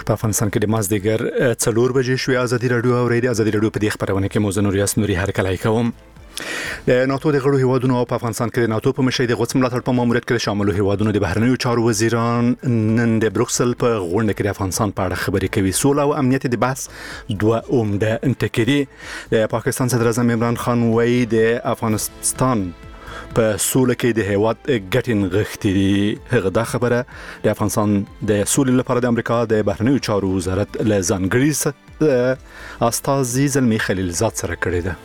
وخت په افغانستان کې د مازدیګر 4 بجې شوې. ازادي رادیو اورېدي. ازادي رادیو په دې خبرونه کې موزه نوریاس نوري هرکلای کوم. د ناتو د غړو هیوادونو په افغانستان کې د ناتو په مشرۍ د غوڅ ملاتړ په ماموریت کې شامل هیوادونو د بهرنیو چارو وزیران نن د بروکسل په غونډه کې د افغانستان په اړه خبرې کوي. سوله او امنیت د بحث دوه عمده ټکي. د پاکستان صدر اعظم عمران خان وایي د افغانستان په سوله کې د هیواد ګټین غښتي دي. هغه دا خبره د افغانستان د سولې لپاره د امریکا د بهرنیو چارو وزارت له ځانګړي استازي زلمي خلیلزاد سره کړې ده.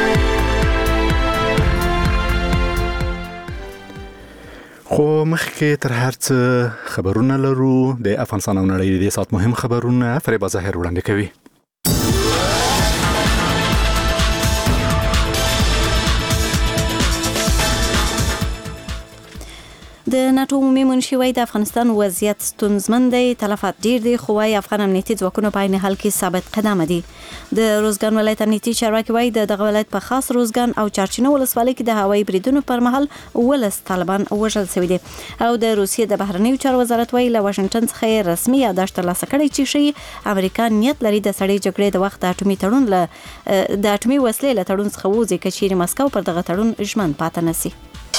خو مخکې تر هر څه خبرونه لرو. د افغانستان او نړۍ د سات مهم خبرونه فریبا ظاهر وړاندې کوي. د ناتو عمومي منشي وايي د افغانستان وضعیت ستونزمن دی، تلفات ډیر دي، خو وايي افغان امنیتي ځواکونه په عین حال کې ثابت قدم دي. د روزګان ولایت امنیتي چارواکي وايي دغه ولایت په خاص روزګان او چارچینو ولسوالۍ کې د هوایي بریدونو پر مهال 12 طالبان وژل شوي دي. او د روسیې د بهرنیو چارو وزارت وايي له واشنگټن څخه رسمي یادښت ترلاسه کړی چې شي امریکا نیت لري د سړې جګړې د وخت د اټومي وسلې له تړون څخه وځي که چیرې مسکو پر دغه تړون ژمن پاتې نشي.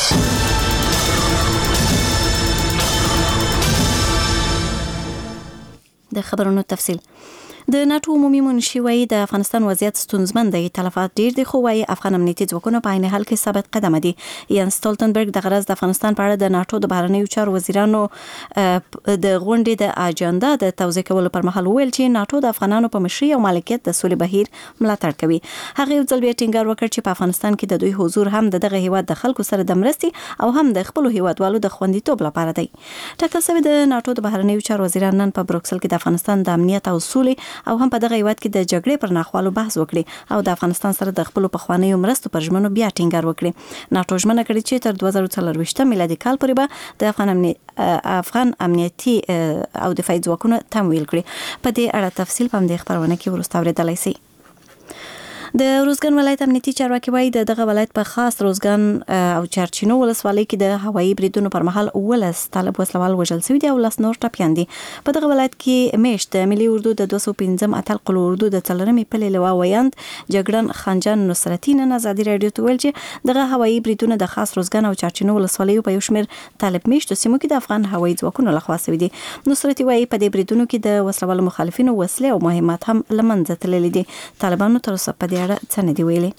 د خبرونو تفصیل. د ناتو عمومي منشي وايي د افغانستان وضعیت ستونزمن دی، تلفات ډیر دي، خو وايي افغان امنیتي ځواکونه په عین حال کې ثابت قدم دي. یان سټولټنبرګ د غرض د افغانستان په اړه د ناتو د بهرنیو چارو وزیرانو د غونډې د اجنډا د توضیح کولو پر مهال ویل چې ناتو د افغانانو په مشرۍ او مالکیت د سولې بهیر ملاتړ کوي. هغه یو ځل بیا ټینګار وکړ چې په افغانستان کې د دوی حضور هم دغه هیواد د خلکو سره د مرستې او هم د خپل هیوادوالو د خوندیتوب لپاره دی. ټاکل شوی د ناتو د بهرنیو چارو وزیران نن په بروکسل کې د افغانستان د امنیت او سولې او هم په دغه هیواد کې د جګړې پر ناخوالو بحث وکړي او د افغانستان سره د خپل پخوانیو مرستو پر ژمنو بیا ټینګار وکړي. ناتو ژمنه کړې چې تر 2024 میلادي کال پورې به د افغان امنیتي او دفاعي ځواکونه تمویل کړي. په دې اړه تفصیل په دې خبرونه کې وروسته اورېدلای شئ. د روزګان ولایت امنیتي چارواکي وايي دغه ولایت په خاص روزګان او چارچینو ولسوالۍ کې د هوایي بریدونو پر مهال 12 طالب وسلوال وژل شوي دي او 10 نور ټپیان دي. په دغه ولایت کې میشت ملي اردو د 205 اتل قلو اردو د څلرمې پلې لوا ویاند جګړن خانجان نصرتي نن ازادي رادیو ته ویل چې دغه هوایي بریدونه د خاص روزګان او چارچینو ولسوالیو په یو شمېر طالب میشتو سیمو کې د افغان هوایي ځواکونو لخوا شوي دي. نصرتي وايي په دې بریدونو کې د وسلوالو مخالفینو وسلې او مهمات هم له منځه تللي دي. طالبانو تر اوسه په دې اړه څه نه دی ویلي.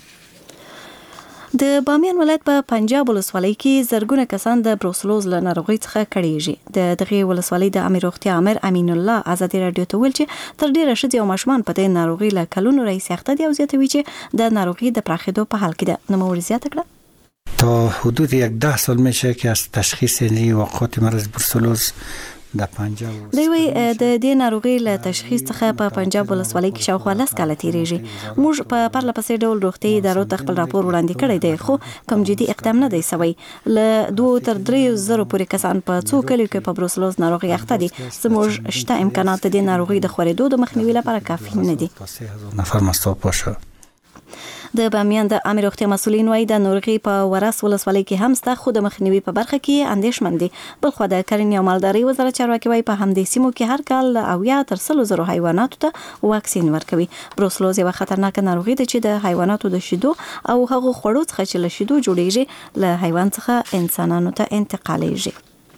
د بامیان ولایت په پنجاب ولسوالۍ کې زرګونه کسان د بروسلوز له ناروغۍ څخه کړيږي. د دغه ولسوالۍ د امیر روغتیا امر امین الله ازادي رادیو ته ویل چې تر ډیره ښځې او ماشومان په دې ناروغۍ له کلونو راهیسې اخته دي او زیاتوي چې د ناروغۍ د پراخېدو په حال کې ده. نوموړي زیاته کړه تا حدود 10 سال میشه که از تشخیص این وقایع مرض بروسلوز د پنجاب دوی د دې ناروغي له تشخیص څخه په پنجاب ولسوالۍ کې شاوخوا 10 کاله تیریږي. موږ په پرله پسې ډول روغتي ادارو ته خپل راپور وړاندې کړی دی، خو کوم جدي اقدام نه دی شوی. له 2 تر 3 زره پورې کسان په څو کلیو کې په بروسلوز ناروغي اخته دي. زموږ شته امکانات د ناروغي د خورېدو د مخنیوي لپاره کافي نه دي. نفر مصاب باشه. د بامیان د امیر روغتیا مسولین وايي د ناروغي په ورس ولسوالۍ کې هم ستا خو د مخنیوي په برخه کې اندېښمن دي. بلخو د کرنې او مالدارۍ وزارت چارواکي وايي په همدې سیمو کې هر کال 80 تر 100 زره حیواناتو ته واکسین ورکوي. بروسلوز یو خطرناک ناروغي ده چې د حیواناتو د شیدو او هغو خوړو څخه چې له شیدو جوړیږي له حیوان څخه انسانانو ته انتقالیږي.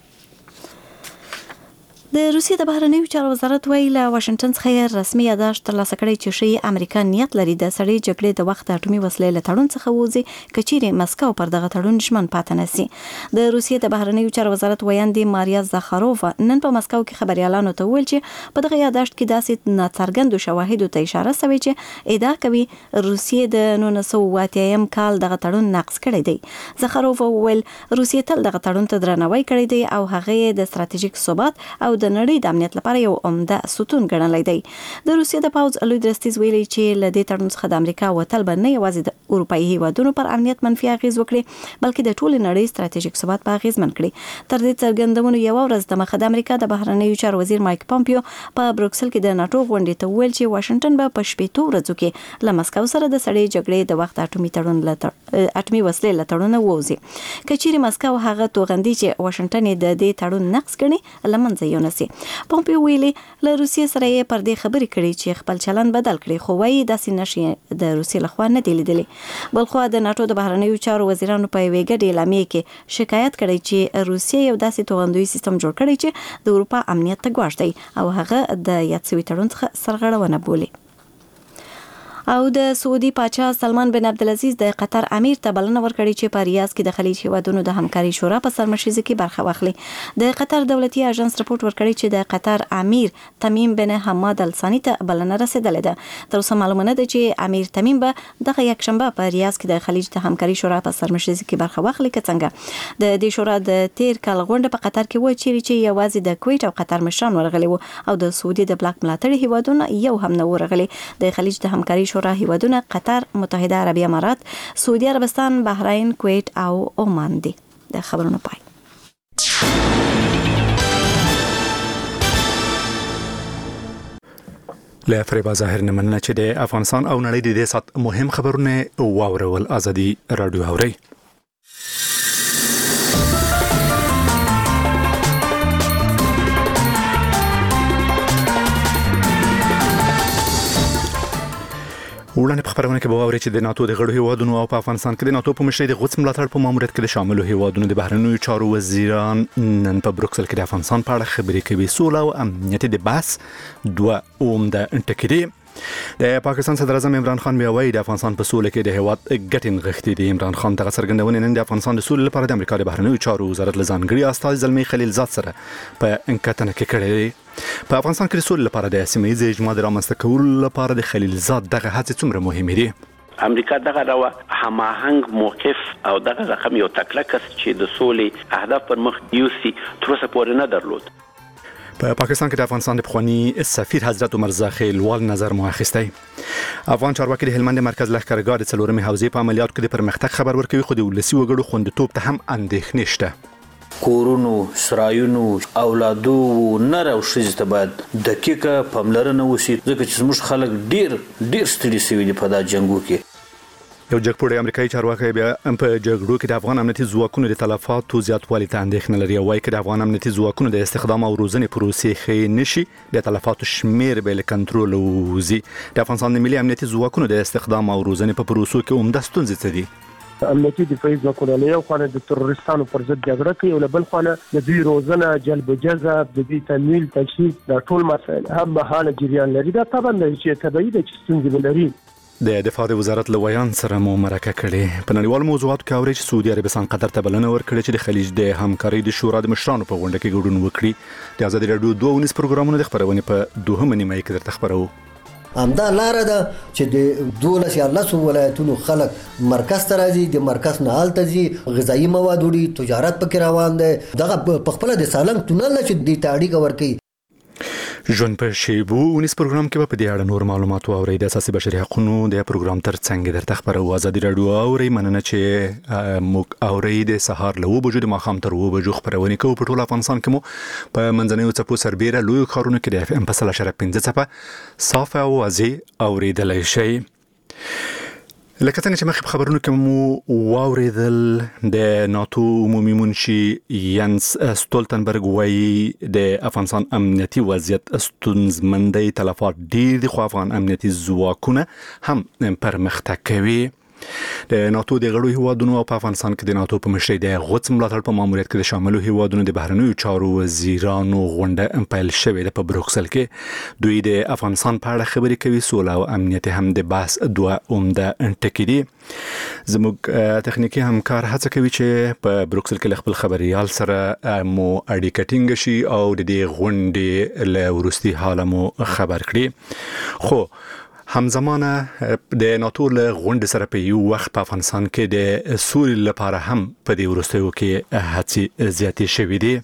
د روسیې د بهرنیو چارو وزارت وايي له واشنگټن څخه رسمي یادښت ترلاسه کړی چې شي امریکا نیت لري د سړې جګړې د وخت اټومي وسلې له تړون څخه وځي که چیرې مسکو پر دغه تړون ژمن پاتې نشي. د روسیې د بهرنیو چارو وزارت ویاندې ماریا زاخارووا نن په مسکو کې خبريالانو ته ویل چې په دغه یادښت کې داسې ناڅرګندو شواهدو ته اشاره شوې چې ادعا کوي روسیې د 1980 کال دغه تړون نقض کړی دی. زاخارووا ویل روسیې تل دغه تړون ته درناوی کړی دی او هغه د ستراتیژیک ثبات او د نړۍ د امنیت لپاره یو عمده ستون ګڼلی دی. د روسیې د پوځ لوی درستیز ویلي چې له دې تړون څخه د امریکا وتل به نه یوازې د اروپایي هیوادونو پر امنیت منفي اغیز وکړي بلکې د ټولې نړۍ ستراتیژیک ثبات په اغیزمن کړي. تر دې څرګندونو یو ورځ دمخه د امریکا د بهرنیو چارو وزیر مایک پامپیو په بروکسل کې د ناتو غونډې ته ویل چې واشنگټن به په شپږ ورځو کې له مسکو سره د سړې جګړې د وخت اټومي وسلې له تړون ووځي. که چیرې مسکو هغه توغندي چې واشنگټن د دې تړون نقض کړي لمنځه یونه راسي. پومپیو ویلي له روسیې سره یې پر دې خبرې کړې چې خپل چلند بدل کړي، خو وايي داسې نشي د روسیې لخوا نه دی لیدلی. بلخو د ناتو د بهرنیو چارو وزیرانو په یوې ګډې اعلامیې کې شکایت کړی چې روسیې یو داسې توغندوی سیستم جوړ کړی چې د اروپا امنیت ته ګواښ دی او هغه د یاد شوي تړون څخه سرغړونه بولي. او د سعودي پاچا سلمان بن عبدالعزیز د قطر امیر ته بلنه ورکړې چې په ریاض کې د خلیج هیوادونو د همکاري شورا په سرمشریزه کې برخه واخلي. د قطر دولتي اژانس رپورټ ورکړی چې د قطر امیر تمیم بن حماد الثاني ته بلنه رسیدلې ده. تر اوسه معلومه نه ده چې امیر تمیم به دغه یکشنبه په ریاض کې د خلیج د همکاري شورا په سرمشریزه کې برخه واخلي که څنګه. د دې شورا د تیر کال غونډه په قطر کې و چې یوازې د کویت او قطر مشران ورغلي وو او د سعودي د بلاک ملاتړي هیوادونو یو هم نه ورغلي. د خلیج د همکاري شورا هیوادونه قطر، متحده عربی امارات، سعودي عربستان، بحرین، کویت او عمان دي. د خبرونو پای. له فریبا ظاهر نه مننه چې د افغانستان او نړۍ د دې سات مهم خبرونه واورول. ازادي رادیو اوري. وړاندې په خبرونه کې به واورئ چې د ناتو د غړو هیوادونو او په افغانستان کې د ناتو په مشرۍ د غوڅ ملاتړ په ماموریت کې د شاملو هیوادونو د بهرنیو چارو وزیران نن په بروکسل کې د افغانستان په اړه خبرې کوي. سوله او امنیت د بحث دوه عمده ټکي دي. د پاکستان صدر اعظم عمران خان بیا وایي د افغانستان په سوله کې د هیواد ګټې نغښتې دي. عمران خان دغه څرګندونې نن د افغانستان د سولې لپاره د امریکا د بهرنیو چارو وزارت له ځانګړي استازي زلمي خلیلزاد سره په انکټنه کې کړې دي. په افغانستان کې د سولې لپاره د سیمه ییز اجماع د رامنځته کولو لپاره د خلیلزاد دغه هڅې څومره مهمې دي؟ امریکا دغه راو هماهنګ موقف او دغه رقم یو تکلکس چې د سولې اهداف پر مخ یوسي تر اوسه پورې نه درلود. په پاکستان کې د افغانستان د پخوانی سفیر حضرت عمر زاخیلوال نظر مو اخیستی. افغان چارواکي د هلمند مرکز لښکرګاه د څلورمې حوزې په عملیاتو کې د پرمختګ خبر ورکوي، خو د ولسي وګړو خوندیتوب ته هم اندېښنې شته. کورونو، سرایونو، اولادو نر او ښځې ته باید دقیقه پاملرنه وشي، ځکه چې زموږ خلک ډیر ستړي شوي دي په دا جنګو کې. یو جګپوړی امریکایي چارواکي بیا په جګړو کې د افغان امنیتي ځواکونو د تلفاتو زیاتوالي ته اندېښنه لري. وايي چې د افغان امنیتي ځواکونو د استخدام او روزنې پروسې ښې نشي، د تلفاتو شمیر به له کنټرول وځي. د افغانستان د ملي امنیتي ځواکونو د استخدام او روزنې په پروسو کې عمده ستونزې څه دي؟ امنیتي دفاعي ځواکونه له یو خوا د تروریستانو پر ضد جګړه کوي او له بل خوا د دوی روزنه، جلب جذب، د دوی تمویل، تشویق، دا ټول مسایل هم مهاله جریان لري. دا طبعا چې طبيعي د ستونزې لري. د دفاع وزارت له ویان سره مو مرکه کړې. په نړیوالو موضوعاتو کې اوري چې سعودي عربستان قطر ته بلنه ورکړې چې د خلیج د همکارۍ د شورا د مشرانو په غونډه کې ګډون وکړي. د ازادي رادیو 2 پروګرامونو د خبرونه په دوهمه نیمه کې درته خبرو. همدا لار ده چې د 12 ولایتونو خلک مرکز ته راځي، د مرکز نه حالت دي، غذایی مواد وړي، تجارت پکې روان دي. دغه په خپل د سالنګ تونل چې د تاړیګ ورکي. ژوند په شیبو ونیس پروګرام کې په دې اړه نور معلومات اورئ. د اساسي بشري حقوقو د پروګرام ترڅنګ درته خبرو. ازادي رادیو اورئ. مننه چې موږ اورئ. د سهار له 9 بجو د ماښام تر 9 بجو خبرونه کوو. په ټول افغانستان کې مو په منځنیو څپو سربېره لوی ښارونو کې د اف ام په 1.5 څپه صافه او واضح اوریدلای شئ. لکه څنګه چې مخکې خبرونو کې مو واوریدل، د ناتو عمومي منشي ینس ستولتنبرګ وایي د افغانستان امنیتي وضعیت ستونزمن دی، تلفات ډیر دي، خو افغان امنیتي ځواکونه هم پرمختګ کوي. د ناتو د غړو هیوادونو او په افغانستان کې د ناتو په مشرۍ د غوڅ ملاتړ په ماموریت کې د شاملو هیوادونو د بهرنیو چارو وزیرانو غونډه پیل شوې ده په بروکسل کې. دوی د افغانستان په اړه خبرې کوي. سوله او امنیت هم د بحث دوه عمده ټکي دي. زموږ تخنیکی همکار هڅه کوي چې په بروکسل کې خپل خبريال سره مو اړیکه ټینګ شي او د دې غونډې له وروستي حاله مو خبر کړي. خو همزمانه د ناتو له غونډې سره په یو وخت په افغانستان کې د سولې لپاره هم په دې وروستیو کې هڅې زیاتې شوې دي.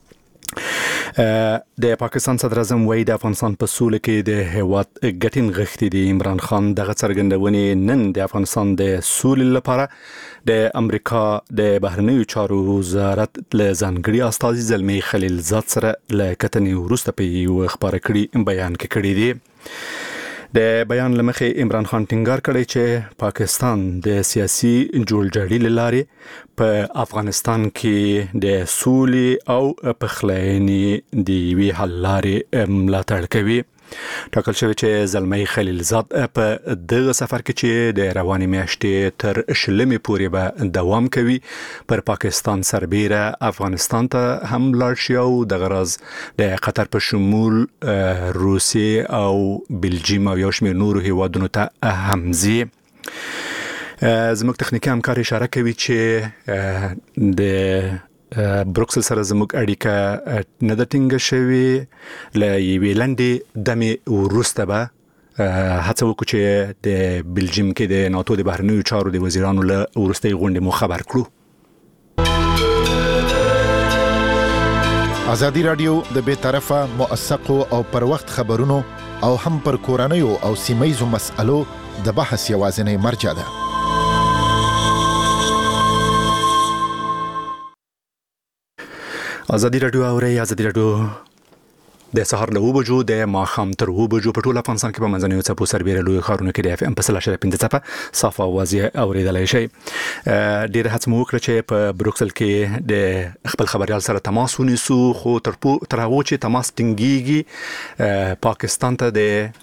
د پاکستان صدر اعظم وایي د افغانستان په سولې کې د هیواد ګټې نغښتې دي. عمران خان دغه څرګندونې نن د افغانستان د سولې لپاره د امریکا د بهرنیو چارو وزارت له ځانګړي استازي زلمي خلیلزاد سره له کتنې وروسته په یو خبري کړي بیان کې کړی دی. د بیان لمخې عمران خان ټینګار کړی چې پاکستان د سیاسي جوړجاړي لارې په افغانستان کې د سولې او پخلاینې د وی حل لارې ملاتړ کوي. ټاکل شوی چې زلمی خلیلزاد په دغه سفر کې چې د روانې میاشتې تر شلمې پورې به دوام کوي پر پاکستان سربیره افغانستان ته هم لاړ شي او د غرض د قطر په شمول روسیې او بلجیم او یو شمېر نورو هیوادونو ته هم ځي. زموږ تخنیکی همکار اشاره کوي چې د بروکسل سره زموږ اړیکه نه د ټینګه شوې له یوې لنډې دمې وروسته به هڅه وکړو چې د بلجیم کې د ناتو د بهرنیو چارو د وزیرانو له وروستۍ غونډې مو خبر کړو. ازادي رادیو د بې طرفه موثقو او پر وخت خبرونو او هم پر کورنیو او سیمه‌یزو مسألو د بحث یوازینی مرجع ده. ازادي رادیو اوري ازادي رادیو د سهار له 9 بجو د ماښام تر 9 بجو په ټول افغانستان کې په منځنیو څپو سربېره لوی ښارونو کې د FM په 3.5 څپه صاف اواز اوریدلای شي. ډېر هڅه مو وکړه چې په بروکسل کې د خپل خبريال سره تماس ونیسو خو تر هغه چې تماس ټینګيږي پاکستان ته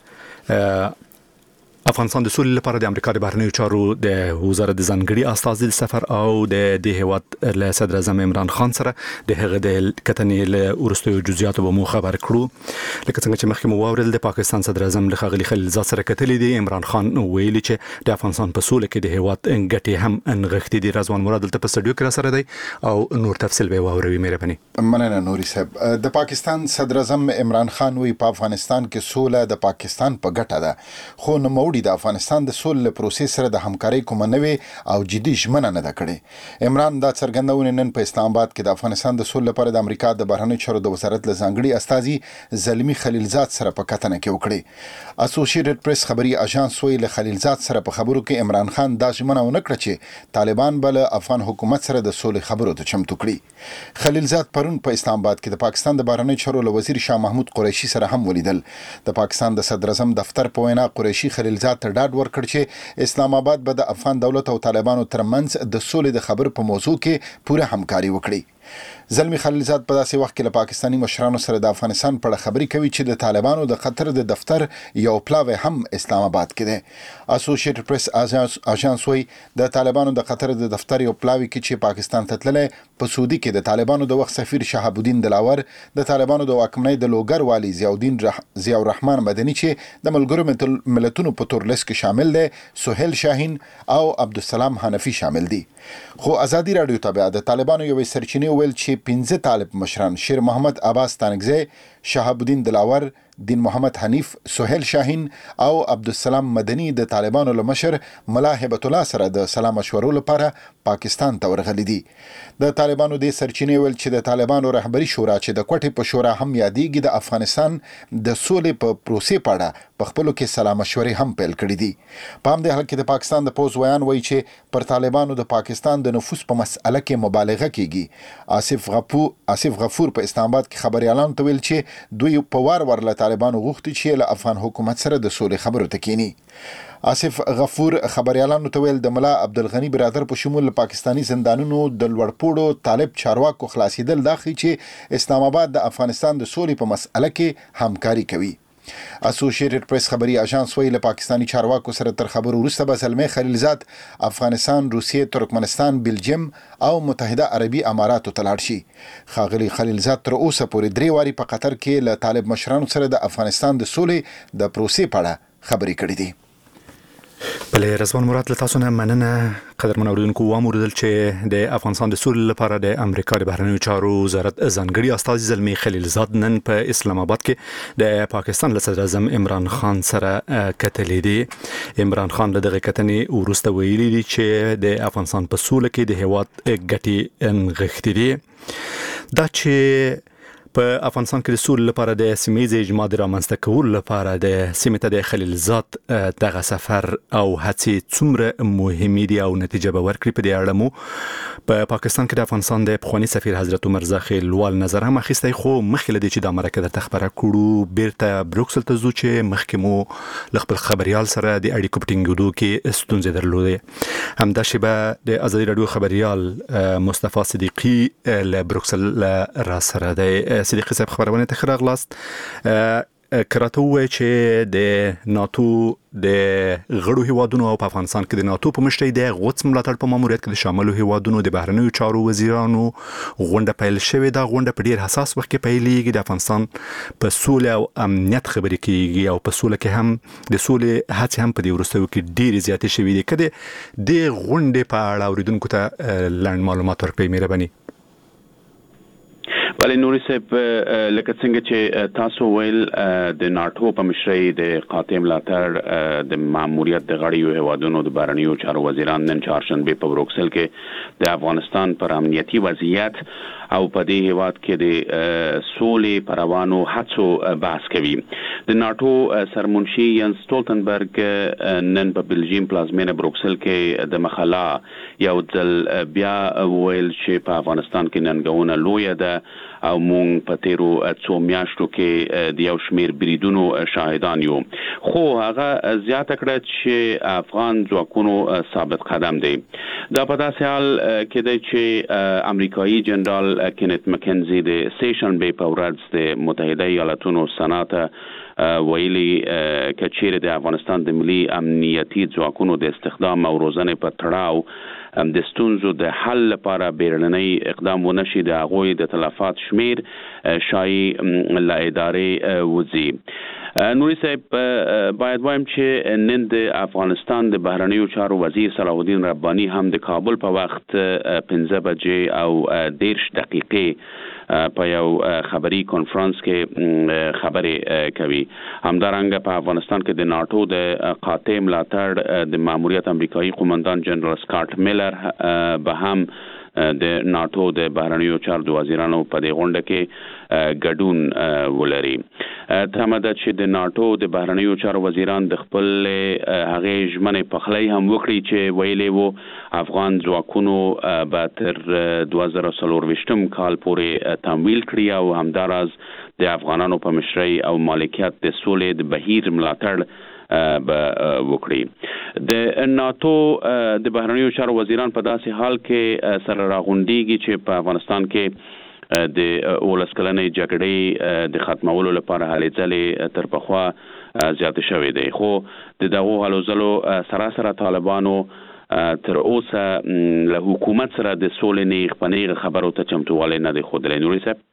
د افغانستان د سولې لپاره د امریکا د بهرنیو چارو د وزارت د ځانګړي استازي سفر او د هیواد له صدر اعظم عمران خان سره د هغه د کتنې له ورستیو جزئیاتو به مو خبر کړو. لکه څنګه چې مخکې مو واورل د پاکستان صدر اعظم له ښاغلي خلیلزاد سره کتلې دي. عمران خان ویلي چې د افغانستان په سولې کې د هیواد ګټې هم انغښتې دي. رضوان مراد دلته په سټډیو کې را سره دی او نور تفصیل به واوروي. مهرباني. مننه نوري صاحب. د پاکستان صدر اعظم عمران خان وی په افغانستان کې سوله د پاکستان په ګټه ده خو نو موړي د افغانستان د سولې پروسې سره د همکارۍ کوم نوې او جدي ژمنه نه ده کړې. عمران دا څرګندونه نن په اسلام آباد کې د افغانستان د سولې لپاره د امریکا د بهرنیو چارو د وزارت له ځانګړي استازي زلمی خلیلزاد سره په کتنه کې وکړي. اسوسییټډ پریس خبري اژانس وی له خلیلزاد سره په خبرو کې عمران خان دا ژمنه ونکړه چې طالبان بل افغان حکومت سره د سولې خبرو ته چمتو کړي. خلیلزاد پرون په اسلام آباد کې د پاکستان د بهرنیو چارو له وزیر شاه محمود قریشي سره هم ولیدل. د پاکستان د صدر اعظم دفتر په وینا قریشي خلیلزاد ته ډاډ ورکړ چې اسلام آباد به د افغان دولت او طالبانو ترمنځ د سولې د خبرو په موضوع کې پوره همکاري وکړي. زلمی خلیلزاد په داسې وخت کې له پاکستاني مشرانو سره د افغانستان په اړه خبرې کوي چې د طالبانو د قطر د دفتر یو پلاوی هم اسلام آباد کې ده. اسوسییټډ پریس اژانس وی د طالبانو د قطر د دفتر یو پلاوی کې چې پاکستان ته تللی په سعودي کې د طالبانو د وخت سفیر شهاب الدین دلاور، د طالبانو د واکمنۍ د لوګر والی ضیاء الرحمن مدني چې د ملګرو ملتونو په تور لیست کې شامل دي، سهیل شاهین او عبدالسلام حنفي شامل دي. خو ازادي رادیو تابع د طالبانو یو سرچینه ویل چې 15 طالب مشران شیر محمد عباس تانگزی، شهاب الدین دلاور، دین محمد حنیف، سهیل شاهین او عبدالسلام مدني د طالبانو له مشر ملا هبت الله سره د سلام مشورو لپاره پاکستان ته ورغلي دي. د طالبانو د سرچینې ویل چې د طالبانو رهبری شورا چې د کوټې په شورا هم یادېږي د افغانستان د سولې په پروسې په اړه په خپلو کې سلام مشورې هم پیل کړي دي. په همدې حال کې د پاکستان د پوز ویان وایي چې پر طالبانو د پاکستان د نفوذ په مسأله کې مبالغه کیږي. آصف غفور په اسلام آباد کې خبريالانو ته ویل چې دوی په وار له طالبانو غوښتي چې له افغان حکومت سره د سولې خبرو ته کینی. آصف غفور خبريالانو ته ویل د ملا عبدالغنی برادر په شمول پاکستانی زندانونو د لوړپوړو طالب چارواکو خلاصیدل داخلي چې اسلام آباد د افغانستان د سولې په مسأله کې همکاري کوي. اسوسییټډ پریس خبري اژانس ویل پاکستانی چارواکو سره تر خبرو وروسته به زلمی خلیلزاد افغانستان، روسیې، ترکمنستان، بلجیم او متحده عربي اماراتو ته لاړ شي. ښاغلي خلیلزاد تر اوسه پورې 3 واري په قطر کې له طالب مشرانو سره د افغانستان د سولې د پروسې په اړه خبرې کړې دي. بله رضوان مراد له تاسو نه مننه. قدرمن اوریدونکو واوریدل چې د افغانستان د سولې لپاره د امریکا د بهرنیو چارو وزارت ځانګړي استازي زلمی خلیلزاد نن په اسلام آباد کې د پاکستان له صدر اعظم عمران خان سره کتلې دي. عمران خان له دغه کتنې وروسته ویلي دي چې د افغانستان په سولې کې د هیواد ګټې انغښتې دي. دا چې په افغانستان کې د سولې لپاره د سیمې اجماع رامنځته کولو لپاره د سیمې ته د خلیلزاد دغه سفر او هڅې څومره مهمې دي او نتیجه به ورکړي په دې اړه مو په پاکستان کې د افغانستان د پخوانی سفیر حضرت عمر زاخیلوال نظر هم اخیستی خو مخکې له دې چې د مرکه د تخبره کړو بیرته بروکسل ته ځو چې مخکې مو ل خپل خبريال سره د اړیکو پټینګېدو کې ستونزې درلودې همدا شیبه د ازادي رادیو خبريال مصطفی صدیقی له بروکسل را سره د صدیقی صاحب خبرونه ته راغلاست کراته وای چې د ناتو د غړو هیوادونو او په افغانستان کې د ناتو په مشرۍ د غوڅ ملاتړ په ماموریت کې د شاملو هیوادونو د بهرنیو چارو وزیرانو غونډه پیل شوې ده. غونډه په ډیر حساس وخت کې پیلېږي. د افغانستان په سولې او امنیت خبرې کیږي او په سولې کې هم د سولې هڅې هم په دې وروستیو کې ډیر زیاتې شوې دي. کله د غونډې په اړه اوریدونکو ته لاندې معلومات ورکړئ مهرباني. بله نوري صاحب لکه څنګه چې تاسو ویل د ناتو په مشرۍ د قاطع ملاتړ د ماموریت د غړیو هیوادونو د بهرنیو چارو وزیران نن چهارشنبه په بروکسل کې د افغانستان پر امنیتي وضعیت او په دې هیواد کې د سولې پروانو هڅو بحث کوي. د ناتو سرمنشي ینس سټولتنبرګ نن په بلجیم پلازمینه بروکسل کې د مخالا یو ځل بیا ویل چې په افغانستان کې ننګونه لوی ده او مونږ په تیرو څو میاشتو کې د یو شمیر بریدونو شاهدان یو. خو هغه زیاته کړه چې افغان ځواکونو ثابت قدم دي. دا په داسې حال کې دی چې امریکایي جنرال کینت مکنزي د سیشن بی په ورځ د متحده ایالاتونو سنات ویلي کچېره د افغانستان د ملي امنیتي ځواکونو د استخدام او روزنې په تړاو د ستونزو د حل لپاره بیرنی اقدام ونشي د هغوی د تلفات شمیر شایي له ادارې وځي. نوري صاحب باید وایم چې نن د افغانستان د بهرنیو چارو وزیر صلاح الدین رباني هم د کابل په وخت 15 بجې او 10 دقیقې په یو خبري کانفرنس کې خبرې کوي. همدارنګه په افغانستان کې د ناتو د قاطع ملاتړ د ماموریت امریکایي قومندان جنرال سکاټ میلر به هم د ناتو د بهرنیو چارو د وزیرانو په دې غونډه کې ګډون ولري. ترمده چې د ناتو د بهرنیو چارو وزیران د خپل هغه ژمنې پخلی هم وکړي چې ویلې وو افغان ځواکونو به تر 2024 کال پورې تمویل کړي او همداراز د افغانانو په مشرۍ او مالکیت د سولې د بهیر ملاتړ به وکړي. د ناتو د بهرنیو چارو وزیران په داسې حال کې سره راغونډيږي چې په افغانستان کې د اولس کلنې جګړې د ختمولو لپاره هلې ځلې تر پخوا زیات شوې دي. خو د دغو هلو ځلو سراسره طالبانو تر اوسه له حکومت سره د سولې نیغ په نیغ خبرو ته چمتووالی نه دی ښودلی. نوري صاحب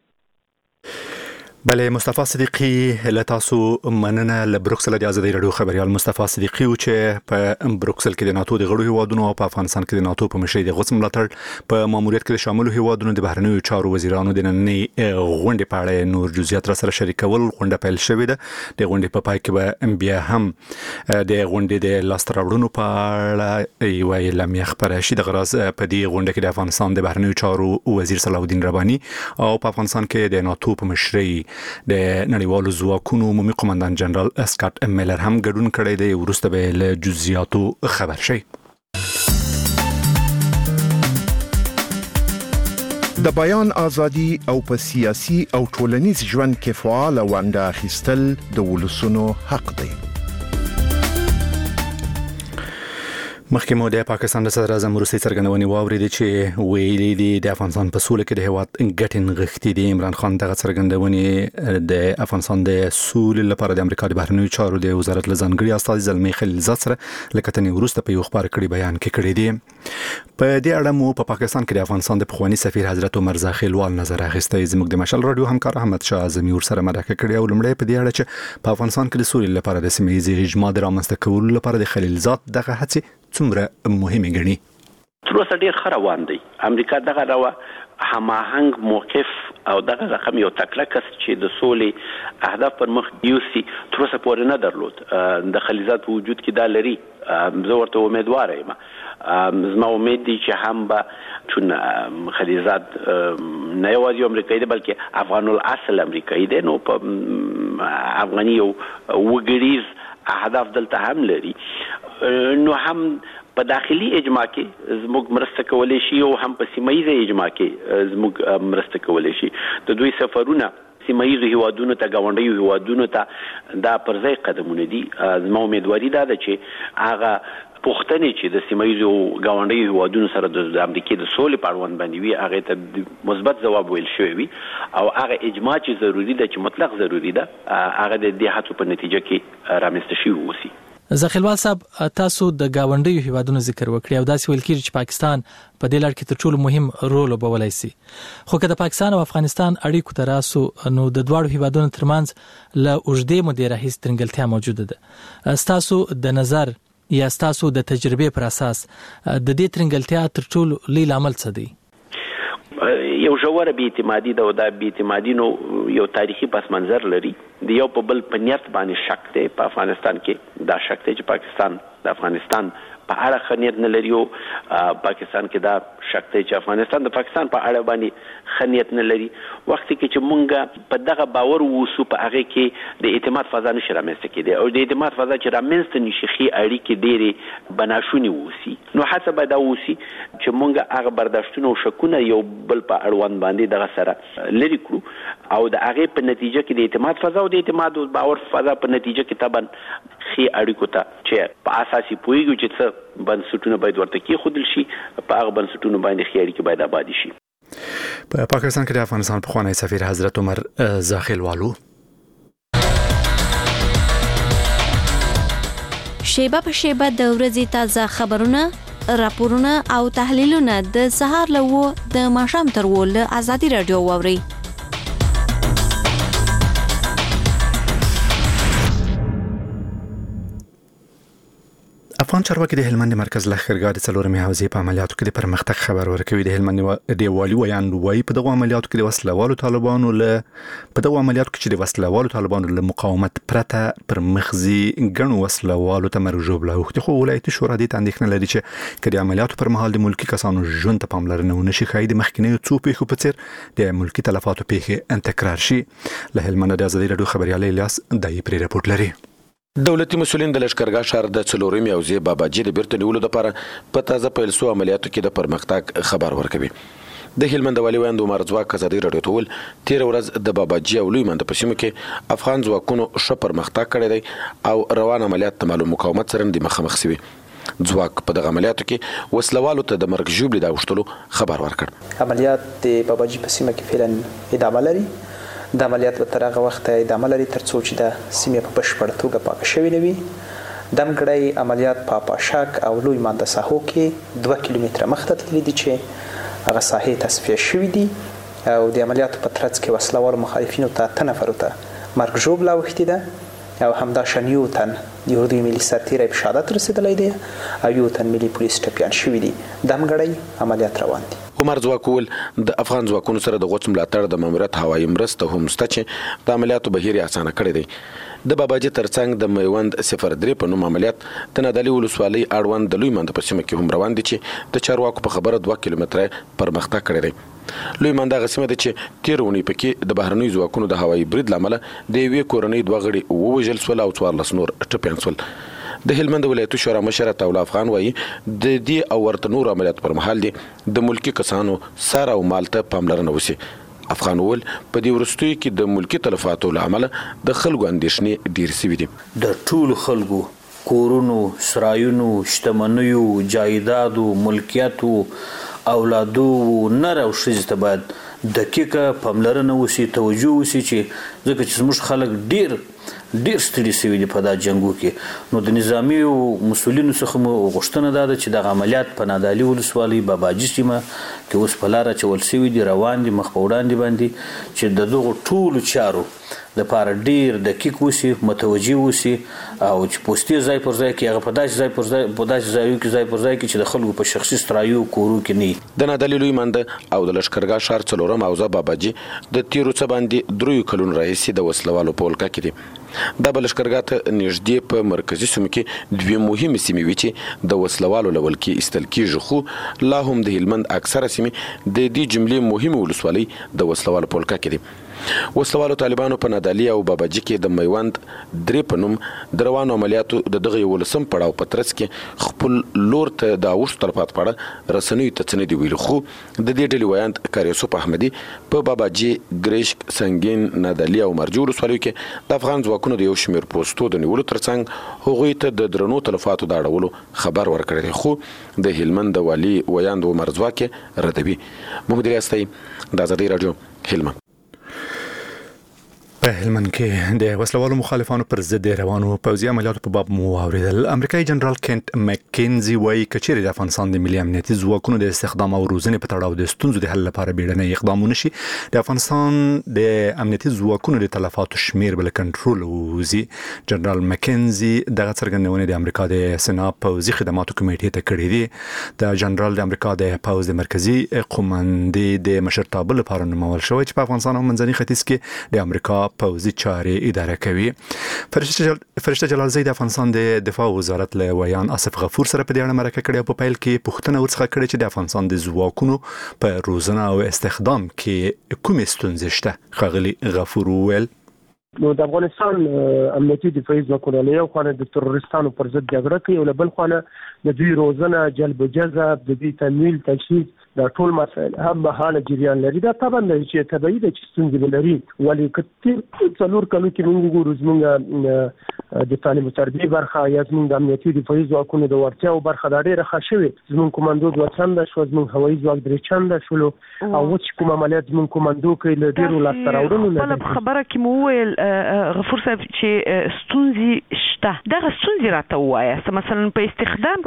بله مصطفی صدیقی له تاسو مننه. له بروکسل د ازادي رادیو خبريال مصطفی صدیقی و چې په بروکسل کې د ناتو د غړو هیوادونو او په افغانستان کې د ناتو په مشرۍ د غوڅ ملاتړ په ماموریت کې د شاملو هیوادونو د بهرنیو چارو وزیرانو د نننۍ غونډې په اړه نور جزئیات را سره شریکول. غونډه پیل شوې ده. د غونډې په پای کې به بیا هم د غونډې د لاستراوړونو په اړه یو اعلامیه خبره شي. د غراض په دې غونډه کې د افغانستان د بهرنیو چارو وزیر صلاح الدین رباني او په افغانستان کې د ناتو په مشرۍ د نړیوالو ځواکونو عمومي قومندان جنرال سکاټ میلر هم ګډون کړی دی. وروسته به له جزئیاتو خبر شي. د بیان ازادي او په سیاسي او ټولنیز ژوند کې فعال ونډه اخیستل د ولسونو حق دی. مخکې مو د پاکستان د صدر اعظم وروستۍ څرګندونې واورېدې چې ویلي دي د افغانستان په سوله کې د هیواد ګټې نغښتې دي. عمران خان دغه څرګندونې د افغانستان د سولې لپاره د امریکا د بهرنیو چارو د وزارت له ځانګړي استازي زلمي خلیلزاد سره له کتنې وروسته په یو خبر کړي بیان کې کړی دی. په دې اړه مو په پاکستان کې د افغانستان د پخوانی سفیر حضرت عمر زاخیلوال نظر اخیستی. زموږ د مشال رادیو همکار احمد شاه اعظمي ور سره مرکه کړې او لمړی په دې اړه چې په افغانستان کې د سولې لپاره د سیمې اجماع رامنځته کولو لپاره د خلیلزاد دغه هڅې څومره مهمه ګڼي. تر اوسه ډیر ښه روان دی. امریکا دغه راوه هماهنګ موقف او دغه رقم یو تکړه کس چې د سولې اهداف پر مخ یوسي تر اوسه پورې نه درلود. د خلیزات په وجود کې دا لري. زه ورته امیدوار یم. زما امید دی چې هم به چون خلیزات نه یوازې امریکایي دی بلکې افغان الاصل امریکایي دی، نو په افغاني یو وګړیز اهداف دلته هم لري، نو هم په داخلي اجماع کې زموږ مرسته کولی شي او هم په سیمایي اجماع کې زموږ مرسته کولی شي. د دوی سفرونه سیمایي هیوادونو ته، ګاونډیو هیوادونو ته دا پر ځای قدمونه دي. زما امیدواري دا ده چې هغه پوښتنې چې د سیمایي ګاونډیو هیوادونو سره د امریکا د سولې په اړوند باندې وي هغه ته مثبت ځواب ویل شوی وي، او هغه اجماع چې ضروري ده، چې مطلق ضروري ده، هغه د دې هڅو په نتیجه کې رامنځته شوی اوسي. زخیلوال صاحب، تاسو د گاونډیو هیوادونو ذکر وکړی او داسې ویل کېږي چې پاکستان په دې لړ کې تر ټولو مهم رول لوبولی شي. خو که د پاکستان او افغانستان اړیکو ته راسو، نو د دواړو هیوادونو ترمنځ له اوږدې مودې راهیسې ترنګلتیا موجوده ده. ستاسو د نظر یا ستاسو د تجربې پر اساس د دې ترنګلتیا تر ټولو لوی لامل څه دی؟ یو ژوره بې اعتمادي ده، او دا بې اعتمادي نو یو تاریخي پس منظر لري. د یو په بل په نیت باندې شک دی. په افغانستان کې دا شک دی چې پاکستان د افغانستان په اړه ښه نیت نه لري، او پاکستان کې دا شک دی چې افغانستان د پاکستان په اړه باندې ښه نیت نه لري. وخت کې چې مونږ په دغه باور ووسو، په هغه کې د اعتماد فضا نشي رامنځته کېدی، او د اعتماد فضا چې رامنځته نشي ښې اړیکې ډېرې بناشونې ووسي. نو هڅه باید دا ووسي چې مونږ هغه برداشتونه او شکونه یو بل په اړوند باندې دغه سره لرې کړو، او د هغې په نتیجه کې د اعتماد فضا او د اعتماد او باور فضا په نتیجه کې طبعا ښې اړیکو ته چې په اساسي پوهېږو چې څه بنسټونه باید ورته کېښودل شي، په هغه بنسټونو باندې ښې اړیکې باید آبادې شي. په پاکستان کې د افغانستان پخوانی سفیر حضرت عمر زاخیلوالو شیبه په شیبه د ورځې تازه خبرونه، راپورونه او تحلیلونه د سهار له 9 د ماښام تر 10 له ازادي رادیو واورئ. افغان چارواکي د هلمند مرکز لښکرګاه د څلورمې حوزې په عملیاتو کې د پرمختګ خبر ورکوي. د هلمند د والي ویان وایي په دغه عملیاتو کې د وسلوالو طالبانو له مقاومت پرته پر مخزي ګڼو وسلوالو ته مرګ ژوبله اوښتې، خو ولایتي شورا دې ته اندېښنه لري چې که د عملیاتو پر مهال د ملکي کسانو ژوند ته پاملرنه ونه شي، ښایي د مخکینیو څو پیښو په څېر د ملکي تلفاتو پیښې تکرار شي. له هلمند د ازادي راډیو خبريال الیاس دای پرې رپورټ لري. دولتي مسولین د لښکرګاه ښار د څلورمې حوزې باباجي د بیرته نیولو لپاره په تازه پیل شوو عملیاتو کې د پرمختګ خبر ورکوي. د هلمند والي ویاند عمر ځواک ازادي راډیو ته وویل تېره ورځ د باباجي او لوی منډه په سیمه کې افغان ځواکونو ښه پرمختګ کړی دی او روان عملیات د معلوم مقاومت سره د مخامخ شوي. ځواک په دغه عملیاتو کې وسلوالو ته د مرګ ژوبلې د اوښتلو خبر ورکړ. عملیات د باباجي په سیمه کې فعلا ادامه لري. د عملیات به تر هغه وخته ادامه لري تر څو چې د سیمې په بشپړ توګه پاک شوی نه وي. دمګړی عملیات په پاشاک او لوی مانده ساحو کې 2 کیلومتره مخته تللی دي چې هغه ساحې تصفیه شوي دي، او د عملیاتو په ترڅ کې وسلوالو مخالفینو ته 8 نفرو ته مرګ ژوبله اوښتې ده، او همدا شان یو تن د اردوی ملي سرتیری په شهادت رسېدلی دی، او یو تن ملي پولیس ټپیان شوي دي. دمګړی عملیات روان دي. عمر ځواک وویل د افغان ځواکونو سره د غوڅ ملاتړ د ماموریت هوایي مرسته هم شته چې د عملیاتو بهیر یې اسانه کړی دی. د باباجي ترڅنګ د میوند 03 په نوم عملیات د نادعلي ولسوالۍ اړوند د لوی منډه په سیمه کې هم روان دي چې د چارواکو په خبره 2 کیلومتره پرمختګ کړی دی. لوی منډه هغه سیمه ده چې تېره اونۍ پکې د بهرنیو ځواکونو د هوایي برید له امله د یوې کورنۍ 2 غړي ووژل شول او 14 نور ټپیان شول. د هلمند ولایتي شورا مشر عطاالله افغان وایي د دې او ورته نور عملیاتو پر مهال دي د ملکي کسانو سر او مال ته پاملرنه وشي. افغان ول په دې ورستوي کې د ملکي تلفاتو له امله د خلکو اندېښنې ډېر سوي دي. د ټولو خلکو کورونو، سرایونو، شتمنیو، جایدادو، ملکیاتو، اولادو، نر او ښځې ته باید دقیقه پاملرنه وشي، توجه وشي، چې ځکه چې زموږ خلک ډېر ډیر ستړي شوي دي په دا جنگو کې نو د نظامی مسولینو څخه مو غوښتنه ده چې د عملیات په نادالي ولسوالۍ باباجي سیمه کې اوس په لار چول شوي دي روان دي مخ په وړاندې باندې چې د دغو ټولو چارو د پاره ډیر دقیق وسی متوجي وسی او چې پوسټي ځای پر ځای کې هغه په داسې ځای پر ځای کې چې د خلکو په شخصي سترایو کورو کې نه د نادلي مند او د لشکرګاه شهر څلورم اوزه باباجي د تیرو څه باندې دروي کلون رئیس د وسلوالو په ولکه کې دي د بلشکرګاه ته نږدې په مرکزی سیمه کې دوه مهمه سیمې وي چې د وسلوالو لول کې استل کېږي خو لا هم د هلمند اکثره سیمې د دې جملې مهمه ولسوالۍ د وسلوالو په ولکه کې دي وسلوالو طالبانو په نادالي او باباجي کې د میوند درې په نوم د روانو عملیاتو د دغه ولسم پړاو په ترڅ کې خپل لور ته د اوښت تلفات پړه رسنیو ته څنډي ویل خو د دې ډلې ویاند کاریوسف احمدي په باباجي ګریشک سنگین نادالي او مرجو ولسوالیو کې د افغان ځواکونو د یو شمېر پوسټو د نیولو ترڅنګ هغوی ته د درنو تلفاتو د اړولو خبر ورکړی خو د هلمند د والي ویاند عمر ځواکي ردوي محمد ریاستي د ازادي رادیو هلمند په هلمند کې د وسلوالو مخالفانو پر ضد روانو پوځي عملیاتو په باب مو اوریدل امریکایي جنرال کینټ مکینزي وايي کچېرې د افغانستان د ملي امنیتي ځواکونو د استخدام او روزنې په تړاو د ستونزو د حل لپاره بیړنۍ اقدامونه شي د افغانستان د امنیتي ځواکونو د تلفاتو شمیر بل کنټرول وزي جنرال مکینزي دغه څرګندونه د امریکا د سنا پوځي خدماتو کمیټې ته کړې دي د جنرال د امریکا د پوځ د مرکزی قوماندې د مشرتابه لپاره نومول شوی چې په افغانستان او منځني ختیځ کې د امریکا پوځي چارې اداره کوي فرشته جلالزی د افغانستان د دفاع وزارت له ویان اسف غفور سره په دې اړه مرکه کړې په پیل کې پوښتنه ورڅخه کړې چې د افغانستان د ځواکونو په روزنه او استخدام کې کومې ستونزې شته ښاغلي غفور وویل نو د افغانستان امنیتي دفاعي ځواکونه له یو خوا د تروریستانو پر ضد جګړه کوي او له بل خوا د دوی روزنه جلب و جذب د دوی تمویل تجهیز دا ټول مسائل هم مهاله جریان لري دا طبعا چې طبيعي د ستونزې لري ولی کته څلور کلو کې موږ ګورو زموږ د تعلیم او تربیه برخه یا زموږ د امنیتي دفاعي ځواکونو د ورتیاو برخه دا ډیره ښه شوې زموږ کمانډو د وطن د شو زموږ هوایي ځواک درې چنده شول او چې کوم عملیات زموږ کمانډو کوي له ډیرو لاسته راوړنو په خبره کې مو ویل غفور صاحب چې ستونزې شته دغه ستونزې راته وایي مثلا په استخدام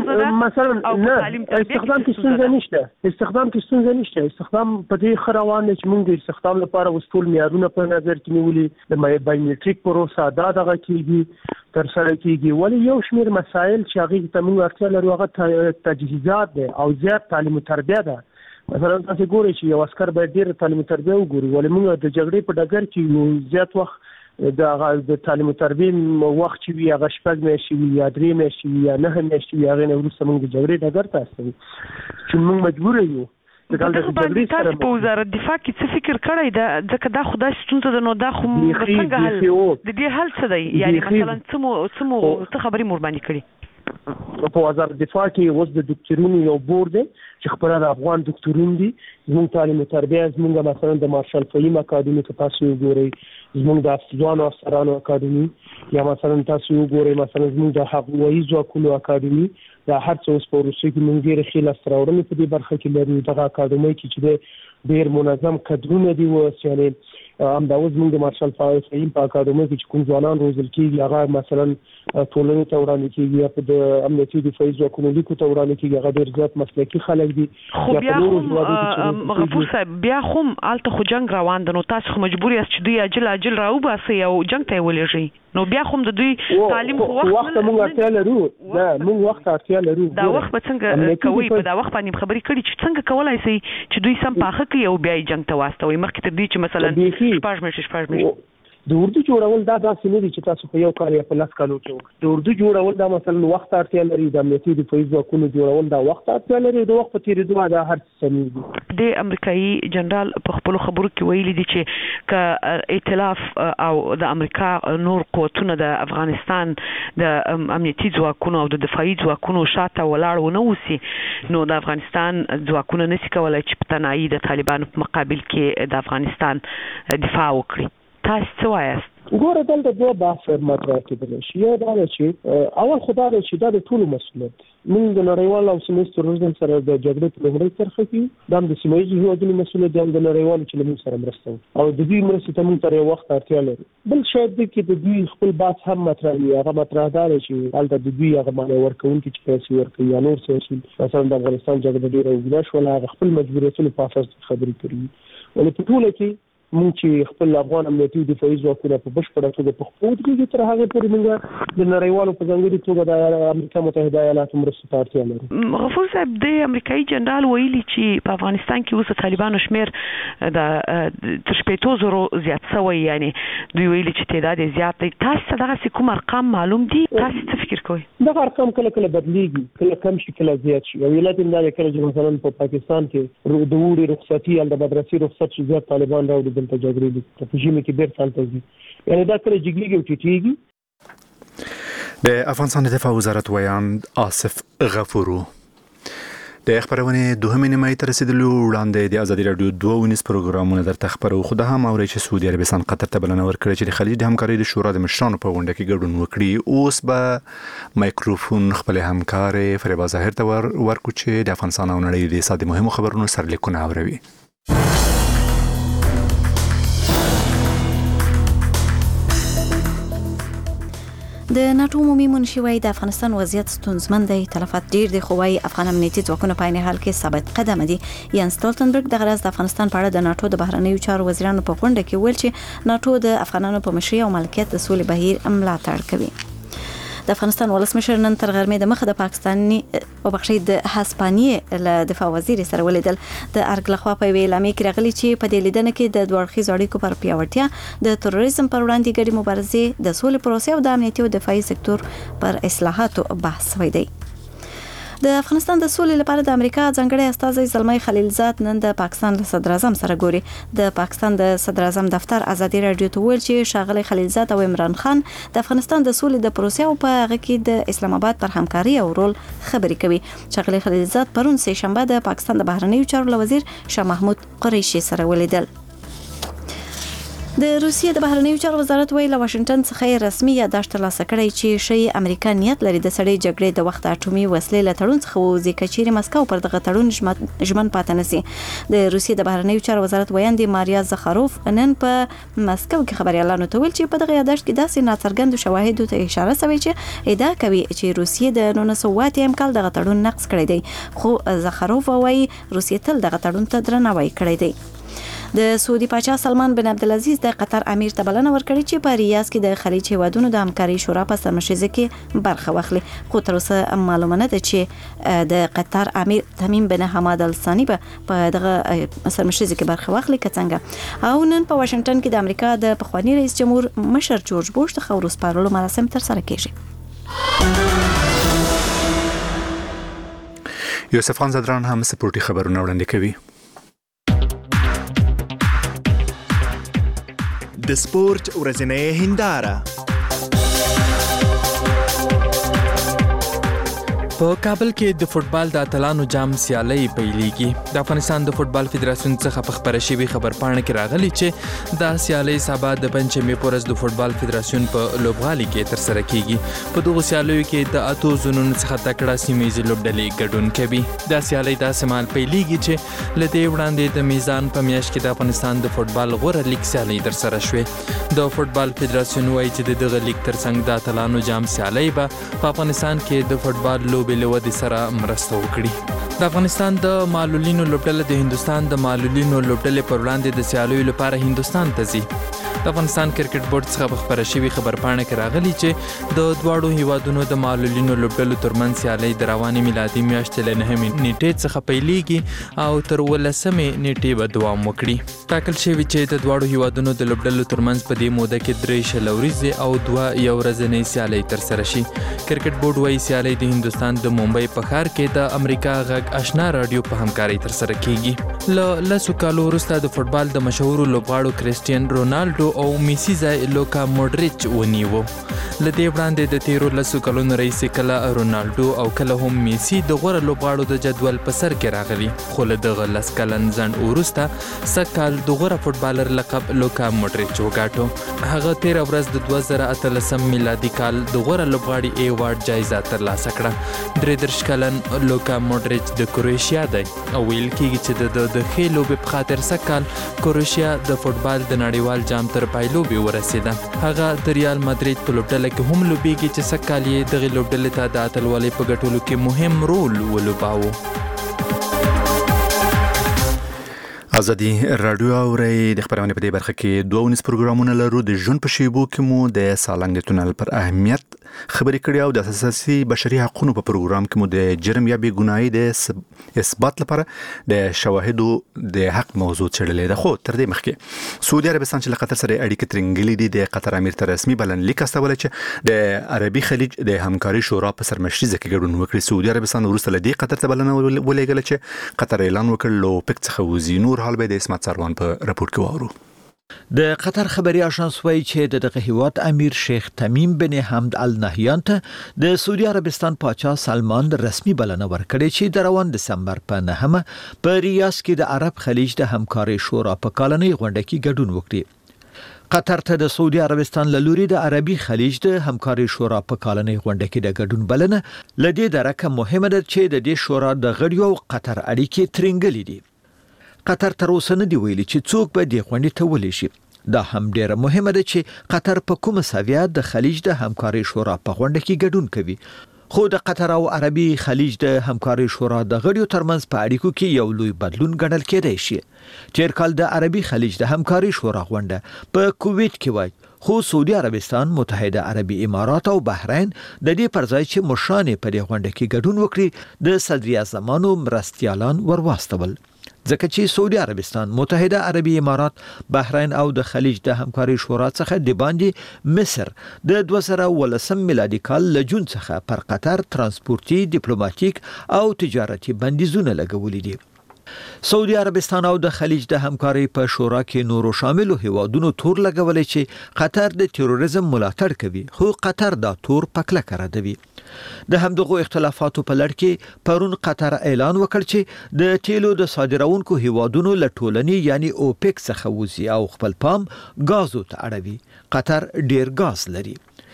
مثلا نه استخدام کې ستونزې نشته استخدام په دې خروان چې موږ د استخدام لپاره وستول معیارونه په نظر کې نیولې د بایومټریک پروسه دا دغه کېږي تر سره کېږي ولی یو شمېر مسایل چې هغه ته موږ اړتیا لرو هغه تجهیزات دي او زیات تعلیم او تربیه ده مثلا تاسو ګورئ چې یو عسكر باید ډېر تعلیم او تربیه وګوري ولی موږ د جګړې په ډګر کې زیات وخت د تعلیم او تربیه وخت چې وي هغه شپږ میاشتې وي یا درې میاشتې وي یا نه میاشتې وي هغه نه وروسته موږ د جګړې ډګر ته استوي چې موږ مجبور یو تاسو په وزارت دفاع کې څه فکر کړی دا ځکه دا خدای ستونزه ده نو دا خو څنګه حل د دې حل څه دی یعنی مثلا څه خبرې مور باندې کړي په وزارت دفاع کې اوس د ډاکټرونو یو بورډ دی چې خبره د افغان ډاکټرون دي زموږ تعلیم او تربیه زموږ مثلا د مارشال فهیم اکاډمي ته تاسو وګورئ زموږ د افسرانو افسرانو اکاډمي یا مثلا تاسو وګورئ مثلا زموږ د هوایي ځواکونو اکاډمي دا هر څه اوس په روسي کې موږ ډېر ښه لاسته راوړنې په دې برخه کې لرو دغه اکاډمي کې چې ډېر منظم کډرونه دي اوس یعنی همدا اوس موږ د مارشال فهیم په اکاډمي کې چې کوم ځوانان روزل کېږي هغه مثلا ټولنې ته وړاندې کېږي یا په د امنیتي دفاعي ځواکونو لیکو ته وړاندې کېږي هغه ډېر زیات مسلکي خلک دي خو بیا غفور صاحب بیا خو الته خو جنگ روان ده نو تاسو خو مجبور یاست چې دوی عجل راوباسي او جنگ ته ولېږي نو بیا خو د دوی تعلیم خو وخت موږ اړتیا لرو دا موږ وخت اړتیا لرو دا وخت به څنګه کوي په دا وخت باندې خبرې کړي چې څنګه کولای شي چې دوی سم پاخه کوي او بیا جنگ ته واستوي مخکې تر دې چې مثلا شپږ د اردو جوړول دا داسې نه دي چې تاسو په یو کال یا په لاس کالو کې د اردو جوړول دا مثلا وخت اړتیا لري د امنیتي دفاعي ځواکونو جوړول دا وخت اړتیا لري د وخت په تیریدو دا هر څه سمېږي د امریکایي جنرال په خپل خبرو کې ویلي دي چې ک ائتلاف او د امریکا نور قوتونه د افغانستان د امنیتي ځواکونو او د دفاعي ځواکونو شاته ولاړ ونه وسی نو د افغانستان ځواکونه نشي کولای چې په تنهایی د طالبانو په مقابل کې د افغانستان دفاع وکړي تاسو څه وایاست ګوره دلته دوه بحث مطرح کېدلی شي. یو دا ده چې اول خو دا ده چې دا د ټولو مسؤلیت دی. موږ د نړیوال او سیمهییز تروریزم سره د جګړې په لومړۍ کرښه کې دا د سیمهییزو هېوادونو مسؤلیت دی او د نړیوالو چې له موږ سره مرسته کوي او د دوی مرستې ته موږ تر یو وخت اړتیا لرو. بل شاید دی کې د دوی خپل بحث هم مطرح وي. هغه مطرح دا دی چې هلته د دوی هغه مالیه ورکوونکي چې پیسې ورکوي یا نور څه اصول، مثلا د افغانستان جګړه ډېره اوږده شوله، هغه خپل مجبوریتونو په اساس خبرې کوي. ولې په ټوله کې موږ چې خپل افغان امنیتي دفاعي ځواکونه په بشپړه توګه په خپل کې تر هغه پورې موږ د نړیوالو په ځانګړي توګه د امریکا متحده ایالاتو مرستې ته اړتیا لرو. غفور صاحب، د امریکایي جنرال ویلي چې په افغانستان کې اوس طالبانو شمیر د تر 15,000 زیات شوی، یعنی دوی ویلي چې تعداد زیات دی. تاسو دغه کوم ارقام معلوم دي؟ تاسو څه فکر کوئ؟ دغه ارقام کله کله بدلیږي، کله کم شي کله زیات شي. او علت دا دی کله چې مثلا په پاکستان کې د وړي رخصتي یا د مدرسې رخصت چې زیات طالبان راوړي دلته جګړې دي په ژمي کې ډېر سال ته ځي، یعنی دا کله جګړېږي او ټیټېږي. د افغانستان دفاع وزارت ویاند آصف غفورو د خبرونه دوهمه نیمه ته رسیدلو وړاندې د ازادي رادیو 2 ونیس پروګرامونه درته خبرو. خو د هم اوري چې سعودي عربستان قطر ته بلنه ورکړي چې د خلیج د همکارۍ د شورا د مشرانو په غونډه کې ګډون وکړي. اوس به مایکروفون خپل همکار فریبا ظاهر ته ورکو چې د افغانستان او نړۍ د ساده مهمو خبرونو سرلیکونه اوروي. د ناتو عمومي منشي وايي د افغانستان وضعیت ستونزمن دی، تلفات ډیر دي، خو وايي افغان امنیتي ځواکونه په عین حال کې ثابت قدم دي. یان سټولټنبرګ د غرض د افغانستان په اړه د ناتو د بهرنیو چارو وزیرانو په غونډه کې ویل چې ناتو د افغانانو په مشرۍ او ملکیت د سولې بهیر ملاتړ کوي. د افغانستان ولسمشر نن تر غرمې د مخه د پاکستاني او د هسپانیې له دفاع وزیر سره ولیدل. د ارګ لخوا په اعلامیه کې راغلي چې په دې لیدنه کې د دوه اړخیزو اړیکو پر پیاوړتیا، د تروریزم پر وړاندې ګډې مبارزې، د سولې پروسې او د امنیتي او دفاعي سکتور پر اصلاحاتو بحث شوی دی. د افغانستان د سولې لپاره د امریکا ځانګړی استازی زلمي خلیلزاد نن د پاکستان له صدر اعظم سره ګوري. د پاکستان د صدر اعظم دفتر ازادي رادیو ته ویل چې ښاغلي خلیلزاد او عمران خان د افغانستان د سولې د پروسې او په هغه کې د اسلام آباد پر همکاري او رول خبرې کوي. ښاغلي خلیلزاد پرون سه شنبه د پاکستان د بهرنیو چارو وزیر شاه محمود قریشي سره ولیدل. د روسیې د بهرنیو چارو وزارت ویل واشنگټن څخه رسمي یادداشت ترلاسه کړی چې شی امریکا نیت لري د سړې جګړې د وخت اټومي وسلې له تړون څخه وځي کچېرې مسکو پر دغه تړون ژمن پاتې نشي. د روسیې د بهرنیو چارو وزارت ویاند ماریا زخاروف نن په مسکو کې خبريالانو ته ویل چې په دغه یادداشت کې داسې ناڅرګند شواهد ته اشاره شوی چې ادعا کوي چې روسیې د 1980 کال دغه تړون نقض کړی دی، خو زخاروف وايي روسیې تل دغه تړون ته درناوی کړی دی. د سعودي پاچا سلمان بن عبدالعزيز د قطر امیر ته بلنه ورکړي چې په ریاض کې د خلیج هیوادونو د همکارۍ شورا په سرمشریزه کې برخه واخلي. خو تر اوسه معلومه نه ده چې د قطر امیر تمیم بن حماد الثانی په دغه سرمشریزه کې برخه واخلي که څنګه. او نن په واشنگټن کې د امریکا د پخوانی رئیس جمهور مشر جورج بوش د خاورو سپارلو مراسم ترسره کیږي. یوسف خان زدران هم سپورتي خبرونه وړاندې کوي. د سپورت ورځنۍ هنداره. په کابل کې د فوتبال د اتلانو جام سیالي پیلېږي. د افغانستان د فوتبال فدراسیون څخه په خبره شوی خبرپاڼه کې راغلی چې د سیالي سبا د پنځمې پورز د فوتبال فدراسیون په لوبغالي کې ترسره کیږي. په دغه سیالیو کې د اتو زونونو څخه تکړه سیمایي لوبډلې ګډون کوي. د سیالي د سمال پیلېږي چې لدې وړاندې د میزان په میاشت کې د افغانستان د فوتبال غوره لیګ سیالي ترسره شوې. د فوتبال فدراسیون وايي چې دغه لیګ ترڅنګ د اتلانو جام سیالي په افغانستان کې د فوتبال لوبې له ودې سره مرسته وکړي. د افغانستان د معلولینو لوبډله د هندستان د معلولینو لوبډلې پر وړاندې د سیالیو لپاره هندستان ته ځي. د افغانستان کرکټ بورډ څخه په خبره شوی خبرپاڼه کې راغلی چې د دواړو هیوادونو د معلولینو لوبډلو ترمنځ سیالي د روانې میلادي میاشتې له 9 نیټې څخه پیلېږي او تر 18 نیټې به دوام وکړي. ټاکل شوی چې د دواړو هیوادونو د لوبډلو ترمنځ په دې موده کې 3 شل ورځې او 2 یو ورځنۍ سیالي ترسره شي. کرکټ بورډ وايي سیالي د هندستان د ممبئی په ښار کې د امریکا غږ آشنا رادیو په همکارۍ ترسره کیږي. له لسو کالو وروسته د فوتبال د مشهور لوبغاړو کریسټیانو رونالډو رونالډو او میسی ځای لوکا مودریچ ونیو. لدې وړاندې د تیرو 10 کلونو رئیس کله رونالډو او کله هم میسی د غوړه لوبغاړو د جدول په سر کې راغلي، خو له دغه 10 کلن ځنډ وروسته سکهال د غوړه فوټبالر لقب لوکا مودریچ وګاټو. هغه تیر ورځ د 2013 میلادي کال د غوړه لوبغاړي ایوارډ جایزه ترلاسه کړه. 33 کلن لوکا مودریچ د کروشیا دی او ویل کېږي چې د ښې لوبې په خاطر سکهال کروشیا د فوټبال د نړیوال جام تر پایلوبې ورسېده. هغه د ریال مادرید په لوبډله کې هم لوبېږي چې سکهال یې دغې لوبډلې ته د اتلولۍ په ګټلو کې مهم رول ولوباوه. ازادي رادیو اوري د خبرونه په دې برخه کې 2 پروګرامونه لرو. د ژوند په شیبو کې مو د سالنګ تونل پر اهمیت خبرې کړې او د اساسي بشري حقوقو په پروګرام کې مو د جرم یا بې ګناهي د اثبات لپاره د شواهدو د حق موضوع چړلې ده. خو تر دې مخکې سعودي عربستان چې له قطر سره اړیکې ترنګلې دي د قطر امیر ته رسمي بلنلیک استول چې د عربي خلیج د همکاري شورا په سرمشري ځکه ګډون وکړي. سعودي عربستان وروسته له دې قطر ته بلنه ولېږله چې قطر اعلان وکړ له اوپک څخه وځي. نور حال به د اسمت سروان په راپور کې وورو. د قطر خبري اژانس وایي چې دغه هیواد امیر شیخ تمیم بن حمد ال نهیان ته د سعودي عربستان پاچا سلمان رسمي بلنه ورکړې چې د روان دسمبر په 9 په ریاض کې د عرب خلیج د همکاري شورا په کالنۍ غونډه کې ګډون وکړي. قطر ته د سعودي عربستان له لوري د عربي خلیج د همکاري شورا په کالنۍ غونډه کې د ګډون بلنه لدې درکه مهمه ده چې د دې شورا د غړیو قطر اړیکې ترنګلې دي. قطر تر اوسه نه دی ویلي چې څوک به د غونډې ته ولې شي. دا هم ډیره مهمه ده چې قطر په کومه سویه د خلیج د همکاري شورا په غونډه کې ګډون کوي. خو د قطر او عربي خلیج د همکاري شورا د غړیو ترمنځ په اړیکو کې یو لوی بدلون ګڼل کېدای شي. تیر کال د عربي خلیج د همکاري شورا غونډه په کویت کې وای، خو سعودي عربستان، متحده عربي امارات او بحرین د دې پرځای چې مشران په دې غونډه کې ګډون وکړي د صدر اعظمانو مرستیالان ورواستول. ځکه چې سعودي عربستان، متحده عربي امارات، بحرین او د خلیج د همکاري شورا څخه د باندې مصر د 2019 میلادي کال له جون څخه پر قطر ترانسپورتي، ډیپلوماټیک او تجارتي بندیزونه لګولي دي. سعودي عربستان او د خلیج د همکاري په شورا کې نورو شاملو هیوادونو تور لګولې چې قطر د تروریزم ملاتړ کوي، خو قطر دا تور پکله کړی. د همدغه اختلافاتو په لړ کې پرون قطر اعلان وکړ چې د تیلو د صادرونکو هیوادونو له ټولنې یعنی اوپک څخه وځي او خپل پام غازو ته اړوي. قطر ډیر غاز لري.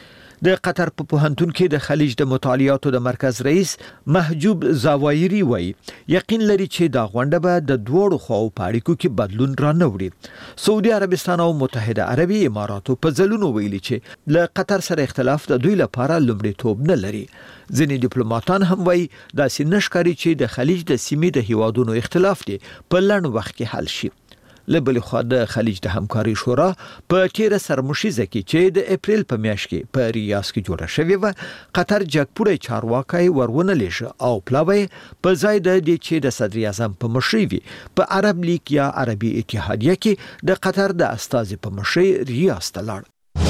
د قطر په پوهنتون کې د خلیج د مطالعاتو د مرکز رئیس محجوب زاوایری وایي یقین لري چې دا غونډه به د دوړو خواو په اړیکو کې بدلون رانوړي. سعودي عربستان او متحده عربي اماراتو په ځلونو ویلي چې له قطر سره اختلاف د دوی لپاره لومړیتوب نه لري. ځینې ډیپلوماټان هم وایي داسې نشکاري چې د خلیج د سیمې د هیوادونو اختلاف دی په لنډ وخت کې حل شي. لبل خو د خلیج د همکاري شورا په تیره سرمشیزه کې چې د اپریل په میاشت کې په ریاض کې جوړه شوې و، قطر جګپوړی چارواکي ورونه لیږه او پلاوی په ځای د دې چې د صدر اعظم په مشرۍ وي په عرب لیگ یا عربي اتحادیه کې د قطر د استازي په مشرۍ ریاض ته لاړ.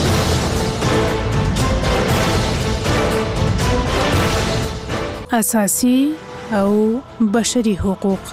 اساسي او بشري حقوق.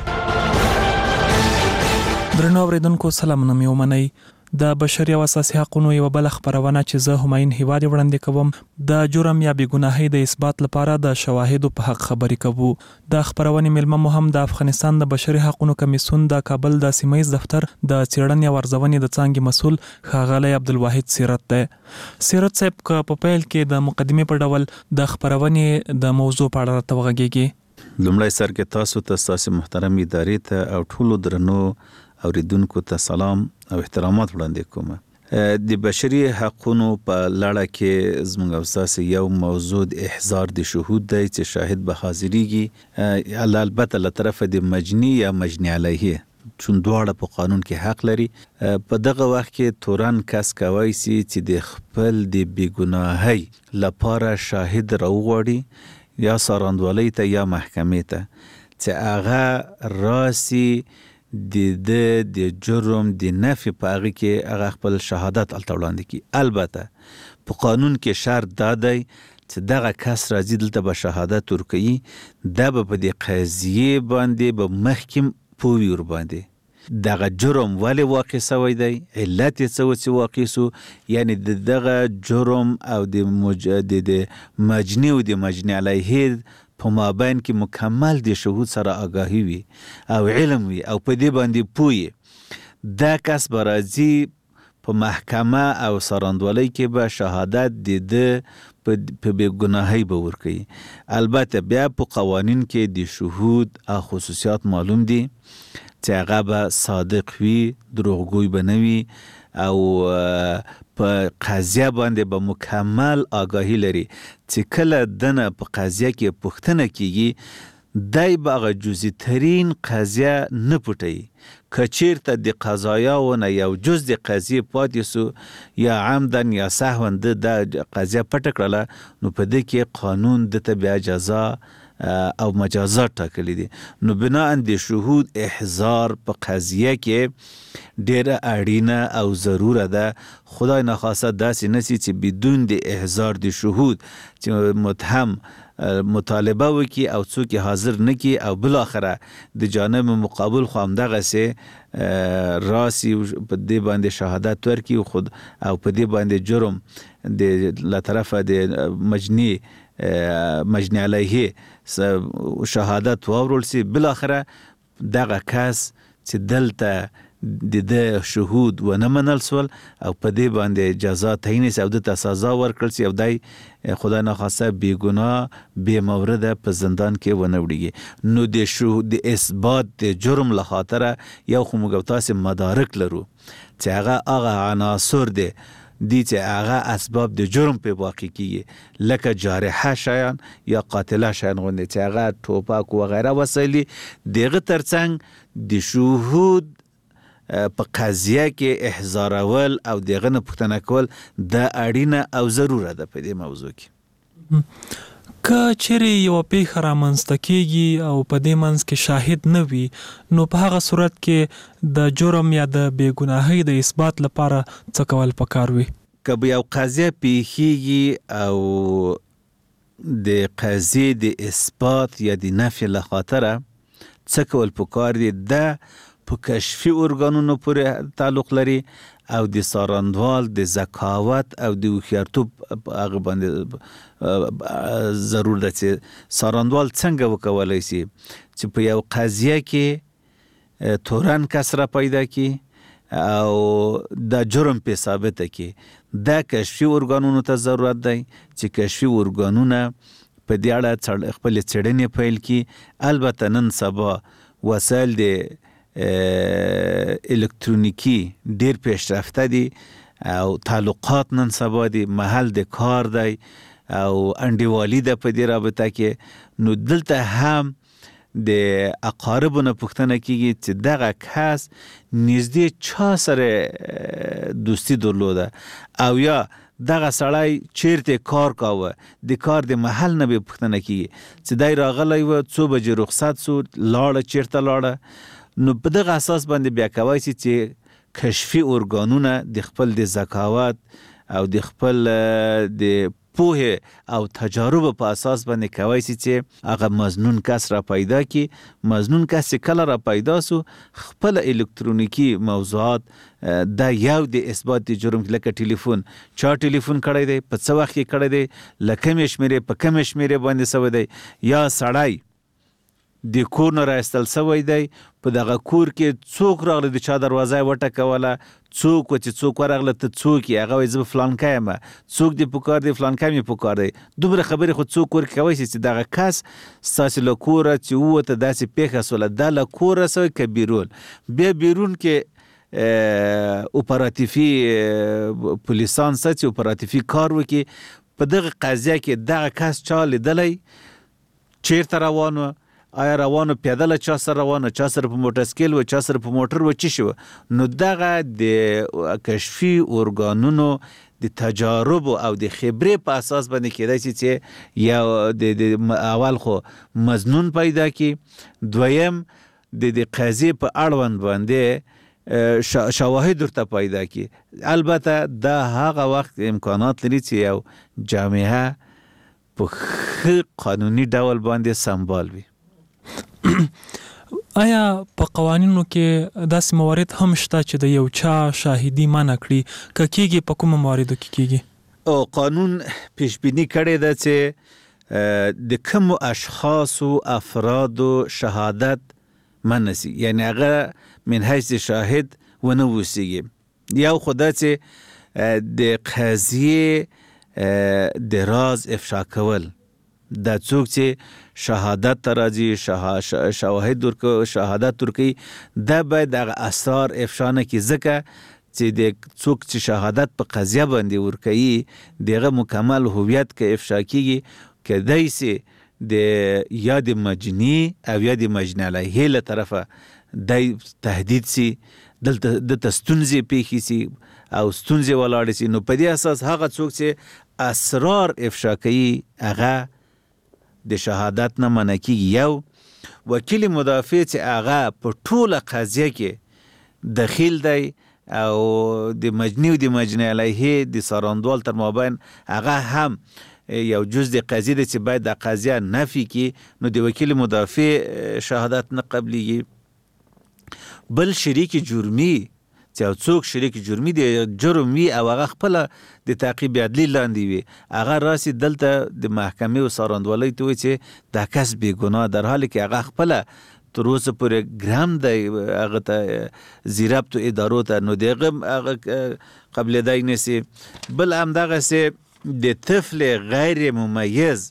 درنو اوریدونکو سلامونه مې ومنئ. د بشري او اساسي حقوقو یو بل خبرونه چې زه هماین هیواد وړاندې کوم د جرم یا بې ګناهۍ د اثبات لپاره د شواهدو په حق خبرې کوو. د خبرونې ملمه مو هم د افغانستان د بشري حقوقو کمیسیون د کابل د سیمایي دفتر د څېړنې او ارزونې د څانګې مسول ښاغلی عبدالواحد سیرت دی. سیرت صاحب په پیل کې د مقدمې په ډول د خبرونې د موضوع په اړه راته وغږیږي. لومړی سر کې تاسو ته ستاسو محترم ادارې ته او ټولو درنو اوریدونکو ته سلام او احترامات وړاندې کوم. د بشري حقوقو په لړ کې زموږ اساسي یو موضوع د احضار د شهود دی چې شاهد به حاضرېږي، البته له طرفه د مجني یا مجني علیه، چون دواړه په قانون کې حق لري. په دغه وخت کې تورن کس کوي چې د خپل د بیګناهۍ لپاره شاهد راوغواړي یا ساراندوالۍ ته یا محکمې ته چې هغه راسي د جرم د نفي په هغه کې هغه خپل شهادت الته وړاندې کی. البته په قانون کې شرط دا دی چې دغه کس راځي دلته به شهادت ورکوي، دا به په دې قضیې باندې به محکم پوي ور باندې دغه جرم ولی واقع شوی دی، علت یې څه و چې واقع سو، یعنی دغه جرم او د مجنی او د مجنی علیه په مابین کې مکمل د شهود سره آگاهی وي او علم وي او په دې باندې پوي، دا کس به راځي په محکمه او سراندوالۍ کې به شهادت د په بیگناهی به ورکوي. البته بیا په قوانین کې د شهود او خصوصیات معلوم دي چې هغه به صادق وي، دروغگوی به نه وي او په قضیه باندې به مکمل آگاهی لري چې کله دنه په قضیه کې پوښتنه کیږي دای به هغه جزئی ترین قضیه نه پټوي. که چیرته د قضایاونه یو جز د قضیې پاتې سو یا عمدن یا سهوا د قضیه پټه کړله نو په دې کې قانون دته بیا جزا او مجازات ټاکلي دي. نو بنا د شهود احضار په قضیه کې ډیره اړینه او ضروره ده. خدای نخواسته داسې نسی چې بدون د احضار د شهود چې متهم مطالبه وکي او څوک حاضر نکي او بل اخره د جانب مقابل خو هم دغه سه راسي په دې باندې شهادت ورکي خود او په دې باندې جرم د لا طرفه د مجنی علیه شهادت واورول سي، بل اخره دغه کس چې دلته د شهود و نه منل سول او په دې باندې جزا تعیین سي او د سزا ورکړل سي او دای خدای نخواسته بیگناه بې مورده په زندان کې ونه وړيږي. نو د شهود د اثبات د جرم له خاطره یو خو موږ تاسو مدارک لرو چې هغه عناصر دي چې هغه اسباب د جرم په واقع کیږي لکه جارحه شیان یا قاتله شیان غوندي چې هغه ټوپک و غیره وسایلی دغه ترڅنګ د شهود په قضیه کې احضارول او دغه نه پوښتنه کول د اړینه او ضروره ده په دې موضوع کې. که چیرې یو پیښه رامنځته کیږي او په دې منځ کې شاهد نه وي نو په هغه صورت کې د جرم یا د بیګناهۍ د اثبات لپاره څه کول پکار وي؟ که یو قضیه پیښیږي او د قضیې د اثبات یا د نفي له خاطره څه کول پکار دي؟ د په کشفي ارګانونو پورې تعلق لري او د ساراندوال د ذکاوت او د هوښیارتوب هغه باندې ضرور ده چې ساراندوال څنګه وکولای شي چې په یو قضیه کې تورن کس را پیدا کی او د جرم په ثابته کی. دا کشفي ارګانونو ته ضرورت دی چې کشفي ارګانونه په دې اړه خپل څېړنې پیل کی. البته نن سبا وسایل د الکترونیکی ډیر پیشرفته دي او تعلقات نن سبا دي، محل د کار دی او انډیوالي ده په دې رابطه کې. نو دلته هم د اقاربونو پوښتنه کیږي چې دغه کس نږدې چا سره دوستی درلوده او یا دغه سړی چیرته کار کاوه، د کار د محل نه به پوښتنه کیږي چې دای راغلی و څو بجې رخصت سو لاړه چیرته لاړه. نو په دغه اساس باندې بیا کوي چې کشفي ارګانونه د خپل د ذکاوت او د خپل د پوهه او تجارب په اساس باندې کوي چې هغه مظنون کس را پیدا کی. مظنون کس کله را پیدا سو خپل الکترونیکی موضوعات دا یو د اثبات د جرم لکه ټلیفون چا ټلیفون کړی دی، په څه وخت کې کړی دی، لکه مشمیره په کوم مشمیره باندې سوی دی، یا سړی د کور نه راستل سوی دی، په دغه کور کې څوک راغلی د چا دروازه وټکوله، څوک چې څوک ورغله ته څوک یې هغه وایي زه فلانکی یم، څوک دې پکار دی فلانکی مې پکار دی. دومره خبرې خو څوک ورکوی شي چې دغه کس ستاسې له کوره چې ووته داسې پیښه سوله دا له کوره سوی که بیرون. بیا بیرون کې اپراتیفي پولیسان سه چې اپراتیفي کار وکړي په دغه قضیه کې دغه کس چا لیدلی، چیرته روان و، آیا روانو پیدله چا سره روانو، چا سره په موټرسکیل و، چا سره په موټر و، چی شو. نو دغه د کشفي ارګانونو د تجارب او د خبرې په اساس باندې کېدای شي چې یو د اول خو مظنون پیدا کی، دویم د قضیې په اړوند باندې شواهد ورته پیدا کی. البته دا هغه وخت امکانات لري چې یو جامعه په ښه قانوني ډول باندې سمبال وي. آیا په قوانینو کې داسې موارد هم شته چې د یو چا شاهدي منع کړي کېږي په کوم مواردو کې کېږي او قانون پیش بینی کړی ده چې د کوم اشخاص او افراد شهادت منسی یعنی هغه من حیث شاهد ونه وسیږي یو خدای چې د قضیه د راز افشا کول دا څوک چې شهادت تراځي شواهد شهادت ورکي دا باید هغه اسرار افشا نه کړي ځکه چې د څوک چې شهادت په قضیه باندې ورکوي دغه مکمل هویت کې افشا کیږي کدی سي د یاد مجنی او یاد مجنی علیه له طرفه د تهدید سي دلته د تستونزې پیښې سي او ستونزې ولاړ سي نو په دې اساس هغه څوک چې اسرار افشا کوي هغه د شهادت نه منع کیږي یو وکیل مدافع چې هغه په ټوله قضیه کې دخیل دی او د مجنی او د مجنی علیه د ساراندوال تر مابین هغه هم یو جز د قضیه د چې باید د قضیه نفي کی نو د وکیل مدافع شهادت نه قبليږي بل شریک جرمی چې څوک شریک جرمی دی جرمی او هغه خپل د تعقیب عدلی لاندې وي هغه راسي دلته د محکمې او ساراندوالۍ ته چې د کس بی ګناه در حالی کې هغه خپل تر اوسه پورې ګرام دی هغه ته زیربط ادارو ته نو دغه قبل دای نسی بل هم دغه سي د طفل غیر ممیز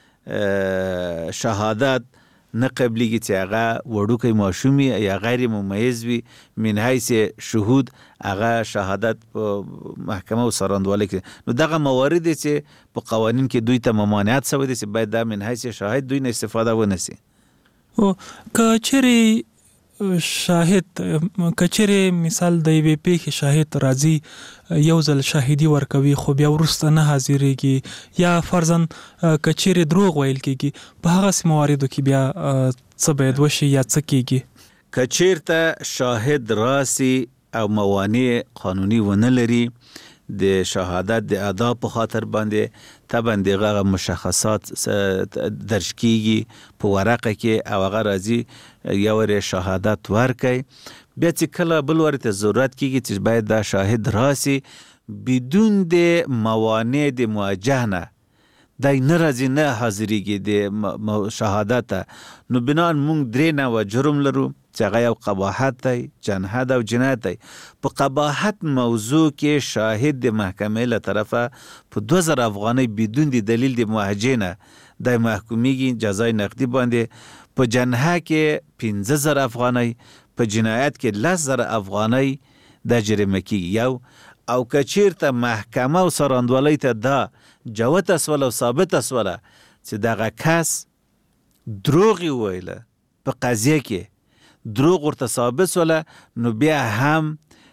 شهادت نه قبليږي چې هغه وړوکی ماشومي یا غیر ممیز وي من حیث شهود هغه شهادت په محکمه او سراندوالۍ کې نو دغه موارد چې په قوانین کې دوی ته ممانعت شوی دي چې باید د من حیث شاهد دوی نه استفاده ونسی او کچري شاهد کچره مثال د وی پی کې شاهد راځي یو ځل شاهدی ورکوي خو بیا ورسته نه حاضرېږي یا فرضاً کچره دروغ ویل کېږي په هغه مواردو کې بیا څه باید وشي یا څه کېږي کچیرته شاهد راسي او موانع قانوني ونه لري د شهادت د ادا په خاطر باندې طبعا دغه مشخصات درج کیږي په ورقه کې او هغه راځي یو ور شهادت ورکي بیا چې کله بل ورته ضرورت کیږي چې باید دا شاهد راسي بدون د موانع د مواجهه دای ناراضي نه حاضرېږي د شهادت نو بنان مونږ درې نه و جرم لرو چې هغه یو قباحت دی جنحت او جنایت دی په قباحت موضوع کې شاهد د محکمې له طرفه په 2000 افغانۍ بدون د دلیل د محاجنه د محکومیږي جزای نقدي باندې په جنحه کې 15000 افغانۍ په جنایت کې 10000 افغانۍ د جریمه کیږي یو او کچیرته محکمه او سراندوالۍ ته دا جوت اسوله او ثابت اسوله چې دغه کس دروغ ویله په قضیه کې دروغ ورته ثابت ولا نو بیا هم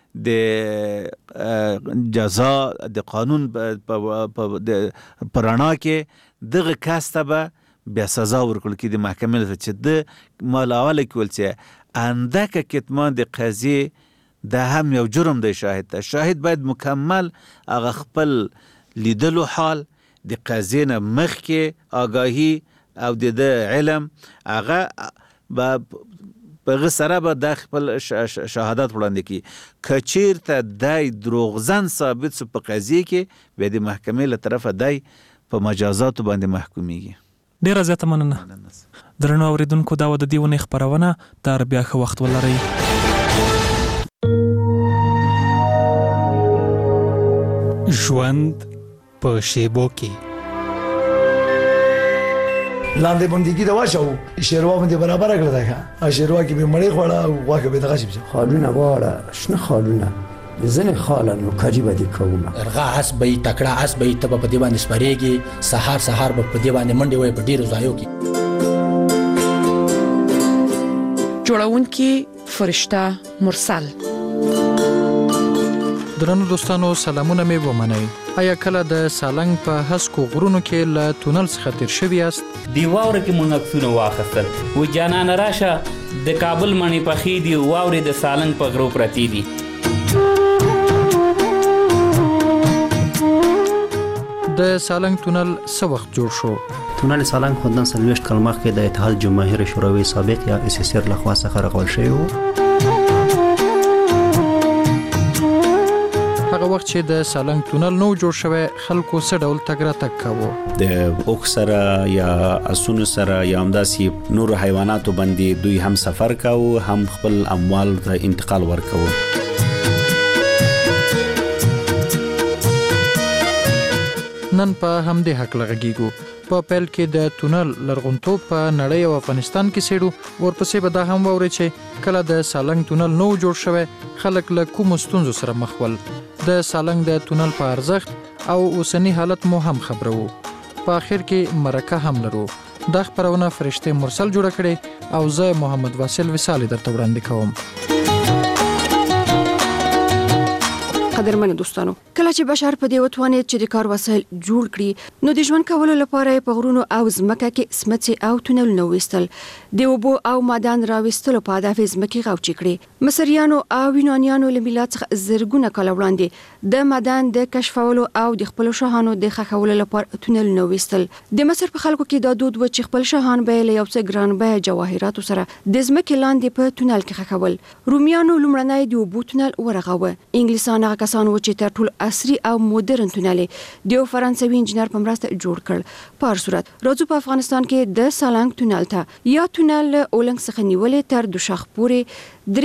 د جزا د قانون پرانا کې دغه کس ته به بیا سزا ورکول کی د محکمې ته چې د مالاول کول چې اندکه کتمان د قضیه د هم یو جرم دی شاهد باید مکمل هغه خپل لیدلو حال د قضیه نه مخکې آگاهی او د علم هغه په سره به د خپل شهادت وړاندې کی کچیرته دای دروغزن ثابت سو په قضیه کې به د محکمې له طرفه دای په مجازات باندې محکومیږي ډیر زیاته مننه درنو اوریدونکو دا د دیونه خبرونه تر بیا خو وخت ولري ژوند په شیبو کې لاندې باندې دا واچو شیروا باندې برابر کړل دا ښه شیروا کې به مړې خوړه او واکه به دغه شي خالونه واړه شنه خالونه ځنه خالانو کجی به دي کومه ارغا اس به تکړه اس به تب په دی باندې سپریږي سحر به په دی باندې منډي وي په ډیرو ځایو کې جوړونکي فرشته مرسل درنو دوستانو سلامونه مې ومنئ آیا کله د سالنګ په هسکو غرونو کې له تونل څخه تیر شوی یاست دی واوره کې مونږ عکسونه واخیستل و جانان راشه د کابل منی پخې دی واورې د سالنګ په غرو پرتی دي د سالنګ تونل څه وخت جوړ شو؟ تونل سالنګ خوندن سلويشت کال مخکې د اتحاد جماهیر شوروي سابق یا SSR لخوا څخه رغول شوی و. هغه وخت چې د سالنګ تونل نو جوړ شوی خلکو څه ډول تګ راتګ کاوه؟ د اوښ سره یا اسونو سره یا همداسې نور حیواناتو باندې دوی هم سفر کاوه، هم خپل اموال ته انتقال ورکاوه. نن په همدې حق لغږیږو. په پیل کې د تونل لرغونتوب په نړۍ او افغانستان کې سیړو، ورپسې به دا هم واوري چې کله د سالنګ تونل نو جوړ شوی خلک له کومو ستونزو سره مخ ول. د سالنګ د تونل په ارزښت او اوسنی حالت مو هم خبرو. په اخر کې مرکه هم لرو. دا خبرونه فرشته مرسل جوړ کړي او زه محمد واصل وصالي درته وړاندې کوم. قدرمن دوستانو، کله چې بشر په دې وتوانید چې د کار وسایل جوړ کړي، نو د ژوند کولو لپاره په غرونو او ځمکه کې سمڅې او تونلونه وستل، د اوبو او معدن راوستلو په هدف ځمکې غوچې کړي. مصریانو او یونانیانو له میلاد څخه زرګونه کاله وړاندې د معدن د کشفولو او د خپل شاهانو د ښخولو لپاره تونلونه وستل. د مصر په خلکو کې دا دود و چې خپل شاهان به له یو څه ګران بیه جواهراتو سره د ځمکې لاندې په تونل کې ښخول. رومیانو لومړنی د اوبو تونل ورغاوه. انګلیسان هغه کسان و چې تر ټولو عصري او مدرن تونل د فرانسوي انجنیر په مرسته جوړ کړ. په هر صورت راځو په افغانستان کې د سالنګ تونل ته یا تونل اولنګ څخه نیولې تر دوشاخ پورې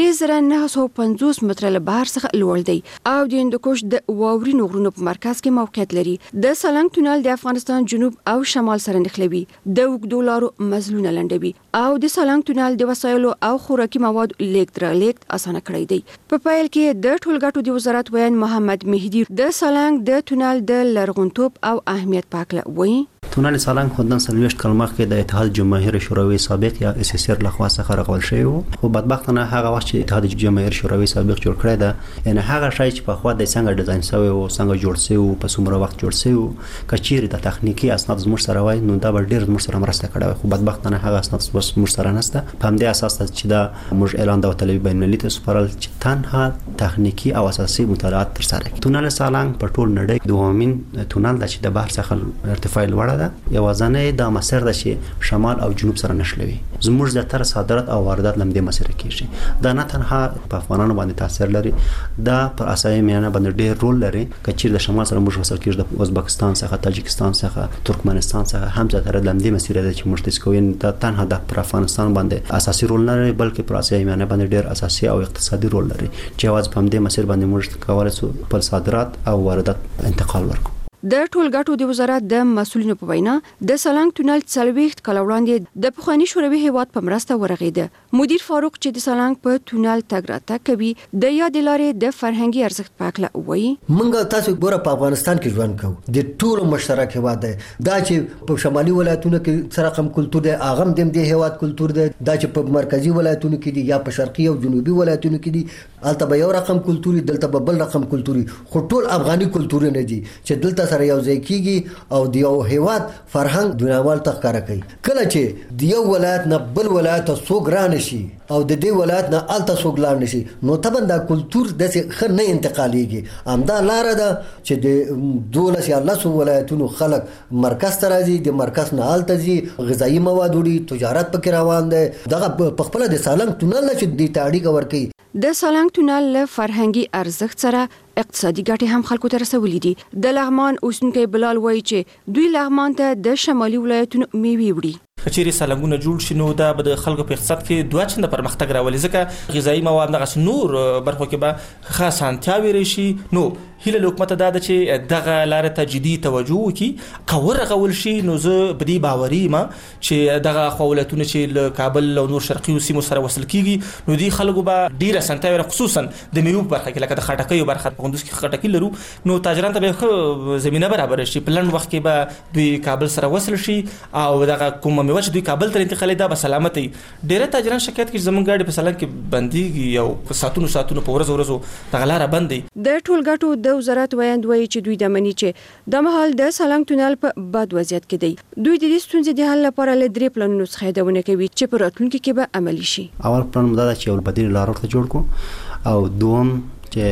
3950 متره له بهر څخه لوړ دی او د هندوکش د واورینو غرونو په مرکز کې موقعیت لري. د سالنګ تونل د افغانستان جنوب او شمال سره نښلوي، د اوږدو لارو مزلونه لنډوي او د سالنګ تونل د وسایلو او خوراکي موادو لیږد رالېږد اسانه کړی دی. په پیل کې د ټولګټو د وزارت ویان محمد مهدی د سالنګ د تونل د لرغونتوب او اهمیت په اړه وایي. تونل سالنګ خوندن سلويشت کال مخکې د اتحاد جماهیر شوروي سابق یا SSR لخوا څخه رغول شوی و، خو بدبختانه هغه وخت چې اتحاد جماهیر شوروي سابق جوړ کړی ده، یعنی هغه شی چې په خوا د څنګه ډیزاین شوی او څنګه جوړ شوی او په څومره وخت جوړ شوی، کچیر د تخنیکی اسناد زموږ سره وای نو دا به ډیر زموږ سره مرسته کړې، خو بدبختانه هغه اسناد زموږ سره نشته. په همدې اساس چې دا موږ اعلان د طلبي بین المللي ته سپارل چې تنها تخنیکی او اساسي مطالعات تر سره کړي. تونل سالنګ په ټول نړۍ دومین تونل د چې د بهر څخه ارتفاع لوړه ده، یوازنه د مسیر د چې شمال او جنوب سره نښلوي. زموږ د تر صادرات او واردات لمدې مسیر کیږي. دا نه تنها په افغانانو باندې تاثیر لري، دا پر اساسي میانه باندې ډېر رول لري. کچیر د شمال سره موږ وصل کیږي د ازبکستان څخه، تاجکستان څخه، ترکمنستان څخه هم زیاتره لمدې مسیر ده چې موږ تاسو کوی دا تنها د پر افغانستان باندې اساسي رول نه لري، بلکې پر اساسي میانه باندې ډېر اساسي او اقتصادي رول لري چې واځ په همدې مسیر باندې موږ کولای شو پر صادرات او واردات انتقال ورکړو. د ټولګټو د وزارت د مسولینو په وینا د سالنګ تونل 40 کال وړاندې د پخوانی شوروي هیواد په مرسته ورغیده. مدیر فاروق چې د سالنګ په تونل تګ راتګ کوي د یاد لارې د فرهنګي ارزښت په اړه وایي. موږ تاسو ګوره په افغانستان کې ژوند کوو، د ټولو مشترک هیواد دی. دا چې په شمالي ولایتونو کې سره کم کلتور دی، اغم د هیواد کلتور دی. دا چې په مرکزی ولایتونو کې دی یا په شرقي او جنوبي ولایتونو کې دی، البته به یو رقم کلتوري، دلته به بل رقم کلتوري، خو ټول افغاني کلتور نه دي چې دلته سره یو ځای کیږي او د یو هیواد فرهنګ دنیاوال تخکاره کوي. کله چې د یو ولایت نه بل ولایت څو ګران شي او د دې ولایت نه الته څو ګران شي، نو طبعا دا کلتور د خر نه انتقالېږي. همدا لار ده چې د 12 یا 10 ولایتونو خلک مرکز ته راځي، د مرکز نه الته ځي، غذایی مواد وړي، تجارت پکې روان دی. دغه په خپل د سالنګ تونل چې د تاړیګ ورکي. د سالنګ تونل له فرهنګي ارزښت سره اقتصادي ګټې هم خلکو ته رسولې دي. د لغمان اوسنکي بلال وایي چې دوی لغمان ته د شمالي ولایتونو میوې وړي. کچېری سالنګونه جوړ شي نو دا به د خلکو په اقتصاد کې دوه چنده پرمختګ راولي، ځکه غذایی مواد دغه نور برخو کې به خاص انتیاوي راشي. نو هله حکومت دا د چې دغه لار ته جدي توجه وکړي، کور غول شي. نو زه بدی باوري ما چې دغه خولتونه چې له کابل او نور شرقي سیمو سره وصل کیږي، نو دی خلکو به ډیره سنتاوي خصوصا د میوه برخه کې لکه د خټکیو برخه په کندوز کې خټکی لرو، نو تاجران ته به زمينه برابر شي. په لند وخت کې به دوی کابل سره وصل شي او دغه کوم میوه چې دوی کابل ته انتقالي دا به سلامتي. ډیره تاجران شکایت کوي زمونږ ګاډي په سالنګ کې بنديږي او په ساتونو په ورځو دغه لار بندي. د ټولګټو د وزارت ویاند وایي چې دوی د منی چې د مهال د سالنګ تونل په بد وضعیت کې دی. دوی د دې ستونزې د حل لپاره له درې پلانونو څخه یادونه کوي چې په راتلونکي کې به عملي شي. اول پلان دا چې یو بدیل لار ورته جوړ کو، او دوم چې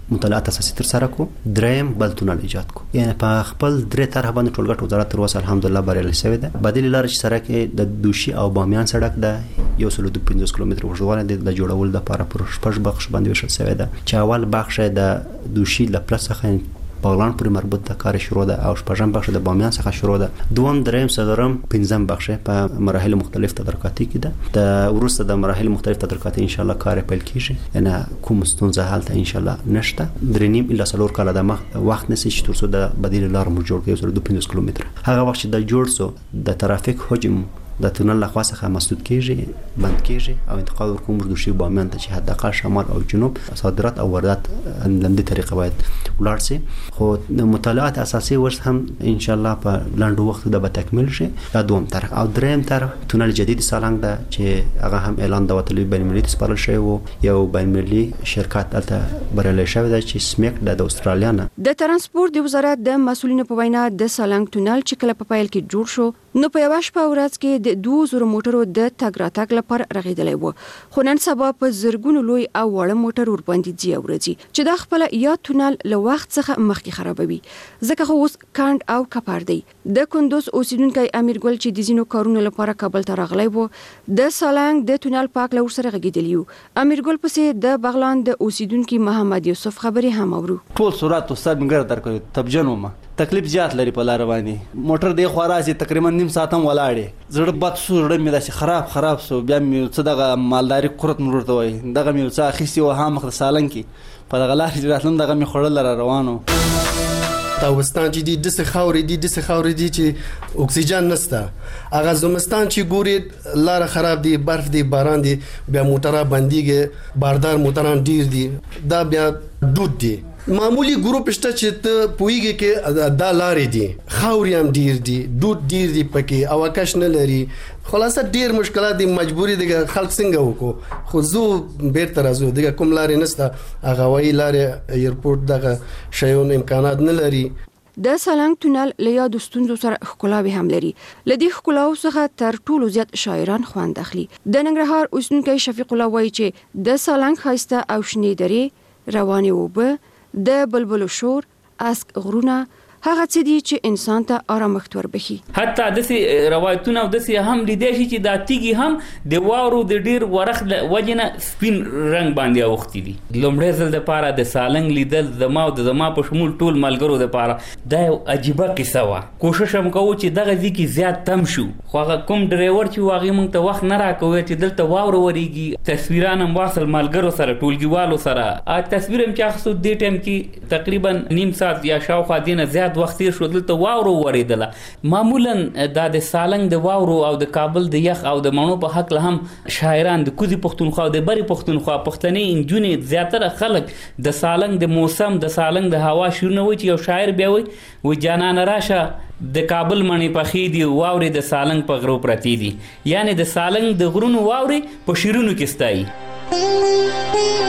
مطالعات اساسي تر سره کو دریم بل تونل ایجاد کو یعنی په خپل درې طرح باندې ټولګټ وزارت تر اوسه الحمدلله بریالي شوی ده بدیل لار چې سره کې د دوشي او بامیان سړک ده 150 کیلومتر اوږدوالی د جوړول د لپاره پر شپږ بخش باندې وشل شوی ده چې اول بخش د دوشي ل پلس څخه بغلان پورې مربوط د کار شروع ده او شپږم بخش د بامیان څخه شروع ده دوم دریم څلورم پنځم بخش په مراحل مختلف تدارکاتي کې ده د ورسته د مراحل مختلف تدارکاتي ان شاء الله کار پیل کیږي یعنی کوم ستونزه حل ته ان شاء الله نشته درنیم الا سلور کاله د وخت نسی چې ترڅو د بدیل لار مو جوړ کړي 250 کیلومتر هغه وخت د جوړ سو د ترافیک حجم د تونل لخوا څخه مسدود کیږي بند کیږي او انتقال ورکوم دوشي بامیان ته چې حداقل شمال او جنوب صادرات او واردات لمدي طریقه باید ولاړ شي خو د مطالعات اساسي ورس هم ان شاء الله په لاندو وخت د به تکمیل شي دا دوم طرف او دریم طرف تونل جدید سالنګ ده چې هغه هم اعلان د وتلې بین المللي سپارل شوی وو یو بین المللي شرکت الته بریالي شوی دی چې سمیک د استرالیا نه د ترانسپورت د وزارت د مسولینو په وینا د سالنګ تونل چې کله په پیل کې جوړ شو نو په یو شپه ورځ کې د 2000 موټرو د تګ راتګ لپاره رغیدلی وو خو نن سبا په زرګونو لوی او وړ موټر ور باندې دی ورځي چې د خپل یا تونل له وخت څخه مخکې خرابوي ځکه خو اوس کاند او کپار دی د کندوز اوسیدونکو امیر ګل چې د زینو کارونو لپاره کابل ته راغلی وو د سالنګ د تونل پاک لور سره غږیدلی امیر ګل پسې د بغلان د اوسیدونکو محمد یوسف خبري هم اورو ټول سرعت او سرمګر درکړي تبجنو ما تکلیف زیات لري په لار باندې موټر دی خو راځي تقریبا نیم ساعت هم ولاړې زړه بد سو زړه مې داسې خراب سو بیا مې څه دغه مالداري قرت مرور ته وای دغه مې څه اخیستي و هم مخ سالنګ کې په دغه لار چې راتلم دغه مې خړل را روانو تاوستان چې دي د خاورې دي چې اکسیجن نشته اغه زمستان چې ګوري لار خراب دي برف دي باران دي بیا موټره بنديږي باردار موټران ډیر دي دا بیا دود دي معمولی ګروپ شته چې ته پویږي کې دا لارې دي خاوري هم ډیر دي دود ډیر دي پکې او کښ نه لري خلاصه ډیر مشکلات دي مجبوری دي خلک څنګه وکړو خو زو بیرته راځو دغه کوم لارې نسته هغه وی لارې ایرپورټ دغه شیون امکانات نه لري د سالنګ تونل له یادو ستونزو سره ښکلاوي هم لري لدی ښکلاو څخه تر ټولو زیات شاعران خوند اخلي د ننګرهار اوسیدونکو شفیق الله وایي چې د سالنګ خاسته او شنې درې رواني وبه د بلبل شور اسک غرونه هغه څه دي چې انسان ته آرامښت وربخي حتی د روایتونه او د هم لیدای شي چې دا تیږي هم د واورو د ډیر ورخ وجنه سپین رنگ باندې اوختي دي لومړی ځل د پاره د سالنګ لیدل زما په شمول ټول ملګرو د پاره دا عجیبه قصه وا کوشش هم کوو چې دغه ځکه زیات تم شو خو کوم ډرایور چې واغې مونږ ته وخت نه راکوي چې دلته واورو وريږي تصویران هم واصل ملګرو سره ټولګیوالو سره ا تصویر هم چې اخصو د ټیم کې تقریبا نیم ساعت یا شاوخوا دینه زیات وخت شو دلته واورو وریدله معمولا د سالنګ د واورو او د کابل د یخ او د مڼو په حق له هم شاعران د کوزي پښتونخوا او د بری پښتونخوا پښتني انجونې زیاتره خلک د سالنګ د موسم د سالنګ د هوا شونه وي چې یو شاعر بیا وي جانان راشه د کابل مڼې پخې دي واوري د سالنګ په غرو پرتی دي یعنی د سالنګ د غرونو واوري په شیرونو کې ستای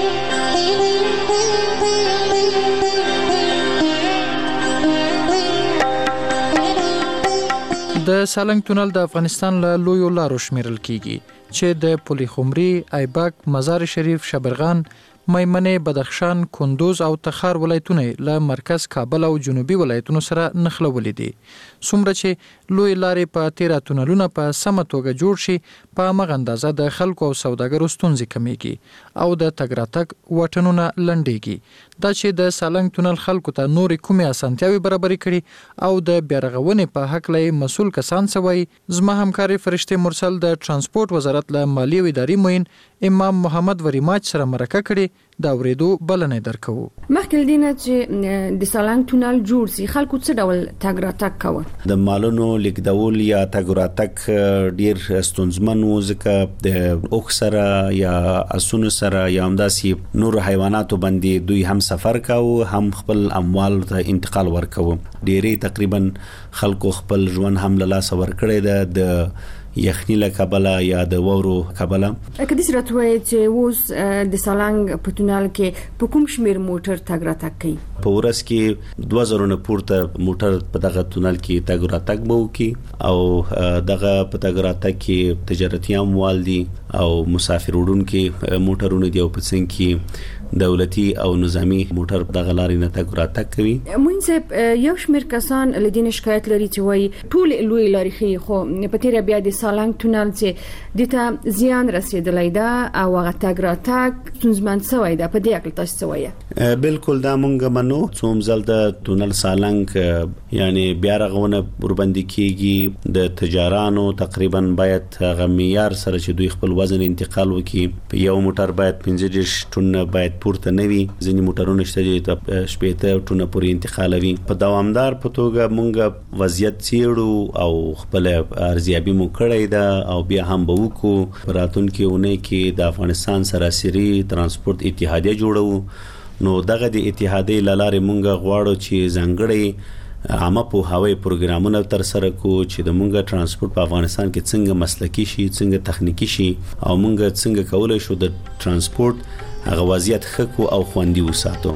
د سالنګ تونل د افغانستان له لویو لارو شمیرل کیږي چې د پلی خمري، ایبک، مزار شریف، شبرغان، میمنه، بدخشان، کندوز او تخار ولایتونه له مرکز کابل او جنوبي ولایتونو سره نښلولې دي. څومره چې لوی لارې په 13 تونلونه په سمه توګه جوړ شي په مغه اندازه د خلکو او سوداګرو ستونزې کمیږي او د تګ راتګ وټنونه لنډيږي. دا چې د سالنګ تونل خلکو ته نورې کومې اسانتیاوي برابرې کړي او د بیارغونې په حق لې مسول کسان سوي زما همکاري فرشته مرسل د ترانسپورت وزارت له مالی او اداري موین امام محمد وریماج سره مرکه کړي دا ورېدو بلنې درکو. مخکې دینه چې د سالنګ تونل جوړ سي خلکو څه ډول تګ راتګ کوي د مالونو لیکدول یا تګ راتګ ډیر ستونزمن و ځکه د اوخ سره یا اسونو سره یا همداسې نور حیواناتو باندې دوی هم سفر کاوه هم خپل اموال ته انتقال ورکاوه ډیری تقریبا خلکو خپل ژوند هم له لاس ورکړی د یخنی له کابل یا د وورو کابل کدي سره چې اوس د سالنګ په تونل کې په کوم شمیر موټر تګ راتګ کوي په ورځ کې 2000 نه پورته موټر په دغه تونل کې تګ راتګ بو کی او دغه په تګ راتګ کې تجارتي اموال دي او مسافر وړونکو موټرونه دی او په څنګه کې دولتي او نظامی موټر دغه لارې نه تګ راتګ کوي. مونږ یو شمېر کسان لدین شکایت لري چې وایي ټول لوی لارې خي خو په تیر بیا د سالنګ تونل چې دته زیان رسیدلی دا او هغه تګ راتګ ستونزمن شوی دا په دې اړه تاسو وایي. بالکل دا مونږ منو څوم ځل د تونل سالنګ یعنی بیا رغونه وربندي کیږي د تجارانو تقریبا باید هغه معیار سره چې دوی خپل وزن انتقال وکړي یو موټر باید 15 ټن باید پورته نوي ځینې موټرونه شته چې شپېته ټونه پورې انتقالوي. په دوامدار په توګه مونږ وضعیت څېړو او خپل ارزیابي مو کړې ده او بیا هم به وکړو. په راتلونکي اونۍ کې د افغانستان سراسري ترانسپورت اتحادیه جوړو نو دغه د اتحادیې لارې مونږ غواړو چې ځانګړي عامه پوهاوی پروګرامونه تر سره کو چې د مونږ ترانسپورت په افغانستان کې څنګه مسلکی شي څنګه تخنیکی شي او مونږ څنګه کولای شو د ترانسپورت هغه وضعیت خکو او خوندي وساتو.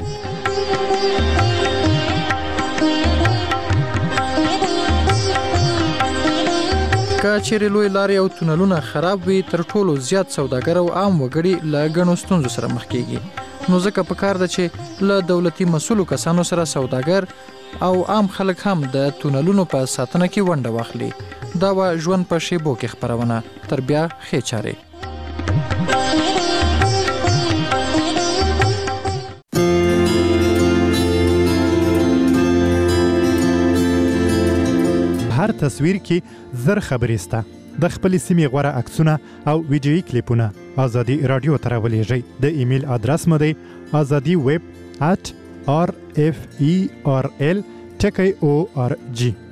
که چیرې لوی لارې او تونلونه خراب وي تر ټولو زیات سوداګر او عام وګړي له ګڼو ستونزو سره مخ کیږي نو ځکه پکار ده چې له دولتي مسؤلو کسانو سره سوداګر او عام خلک هم د تونلونو په ساتنه کې ونډه واخلي. دا و ژوند په شیبو کې خبرونه تر بیا ښې چارې. هر تصویر کې زر خبرې سته. د خپل سیمې غوړه عکسونه او ویډیويي کلیپونه ازادي رادیو ته راولېږئ. د ایمیل ادرس مو دی azadiweb@rferl.org.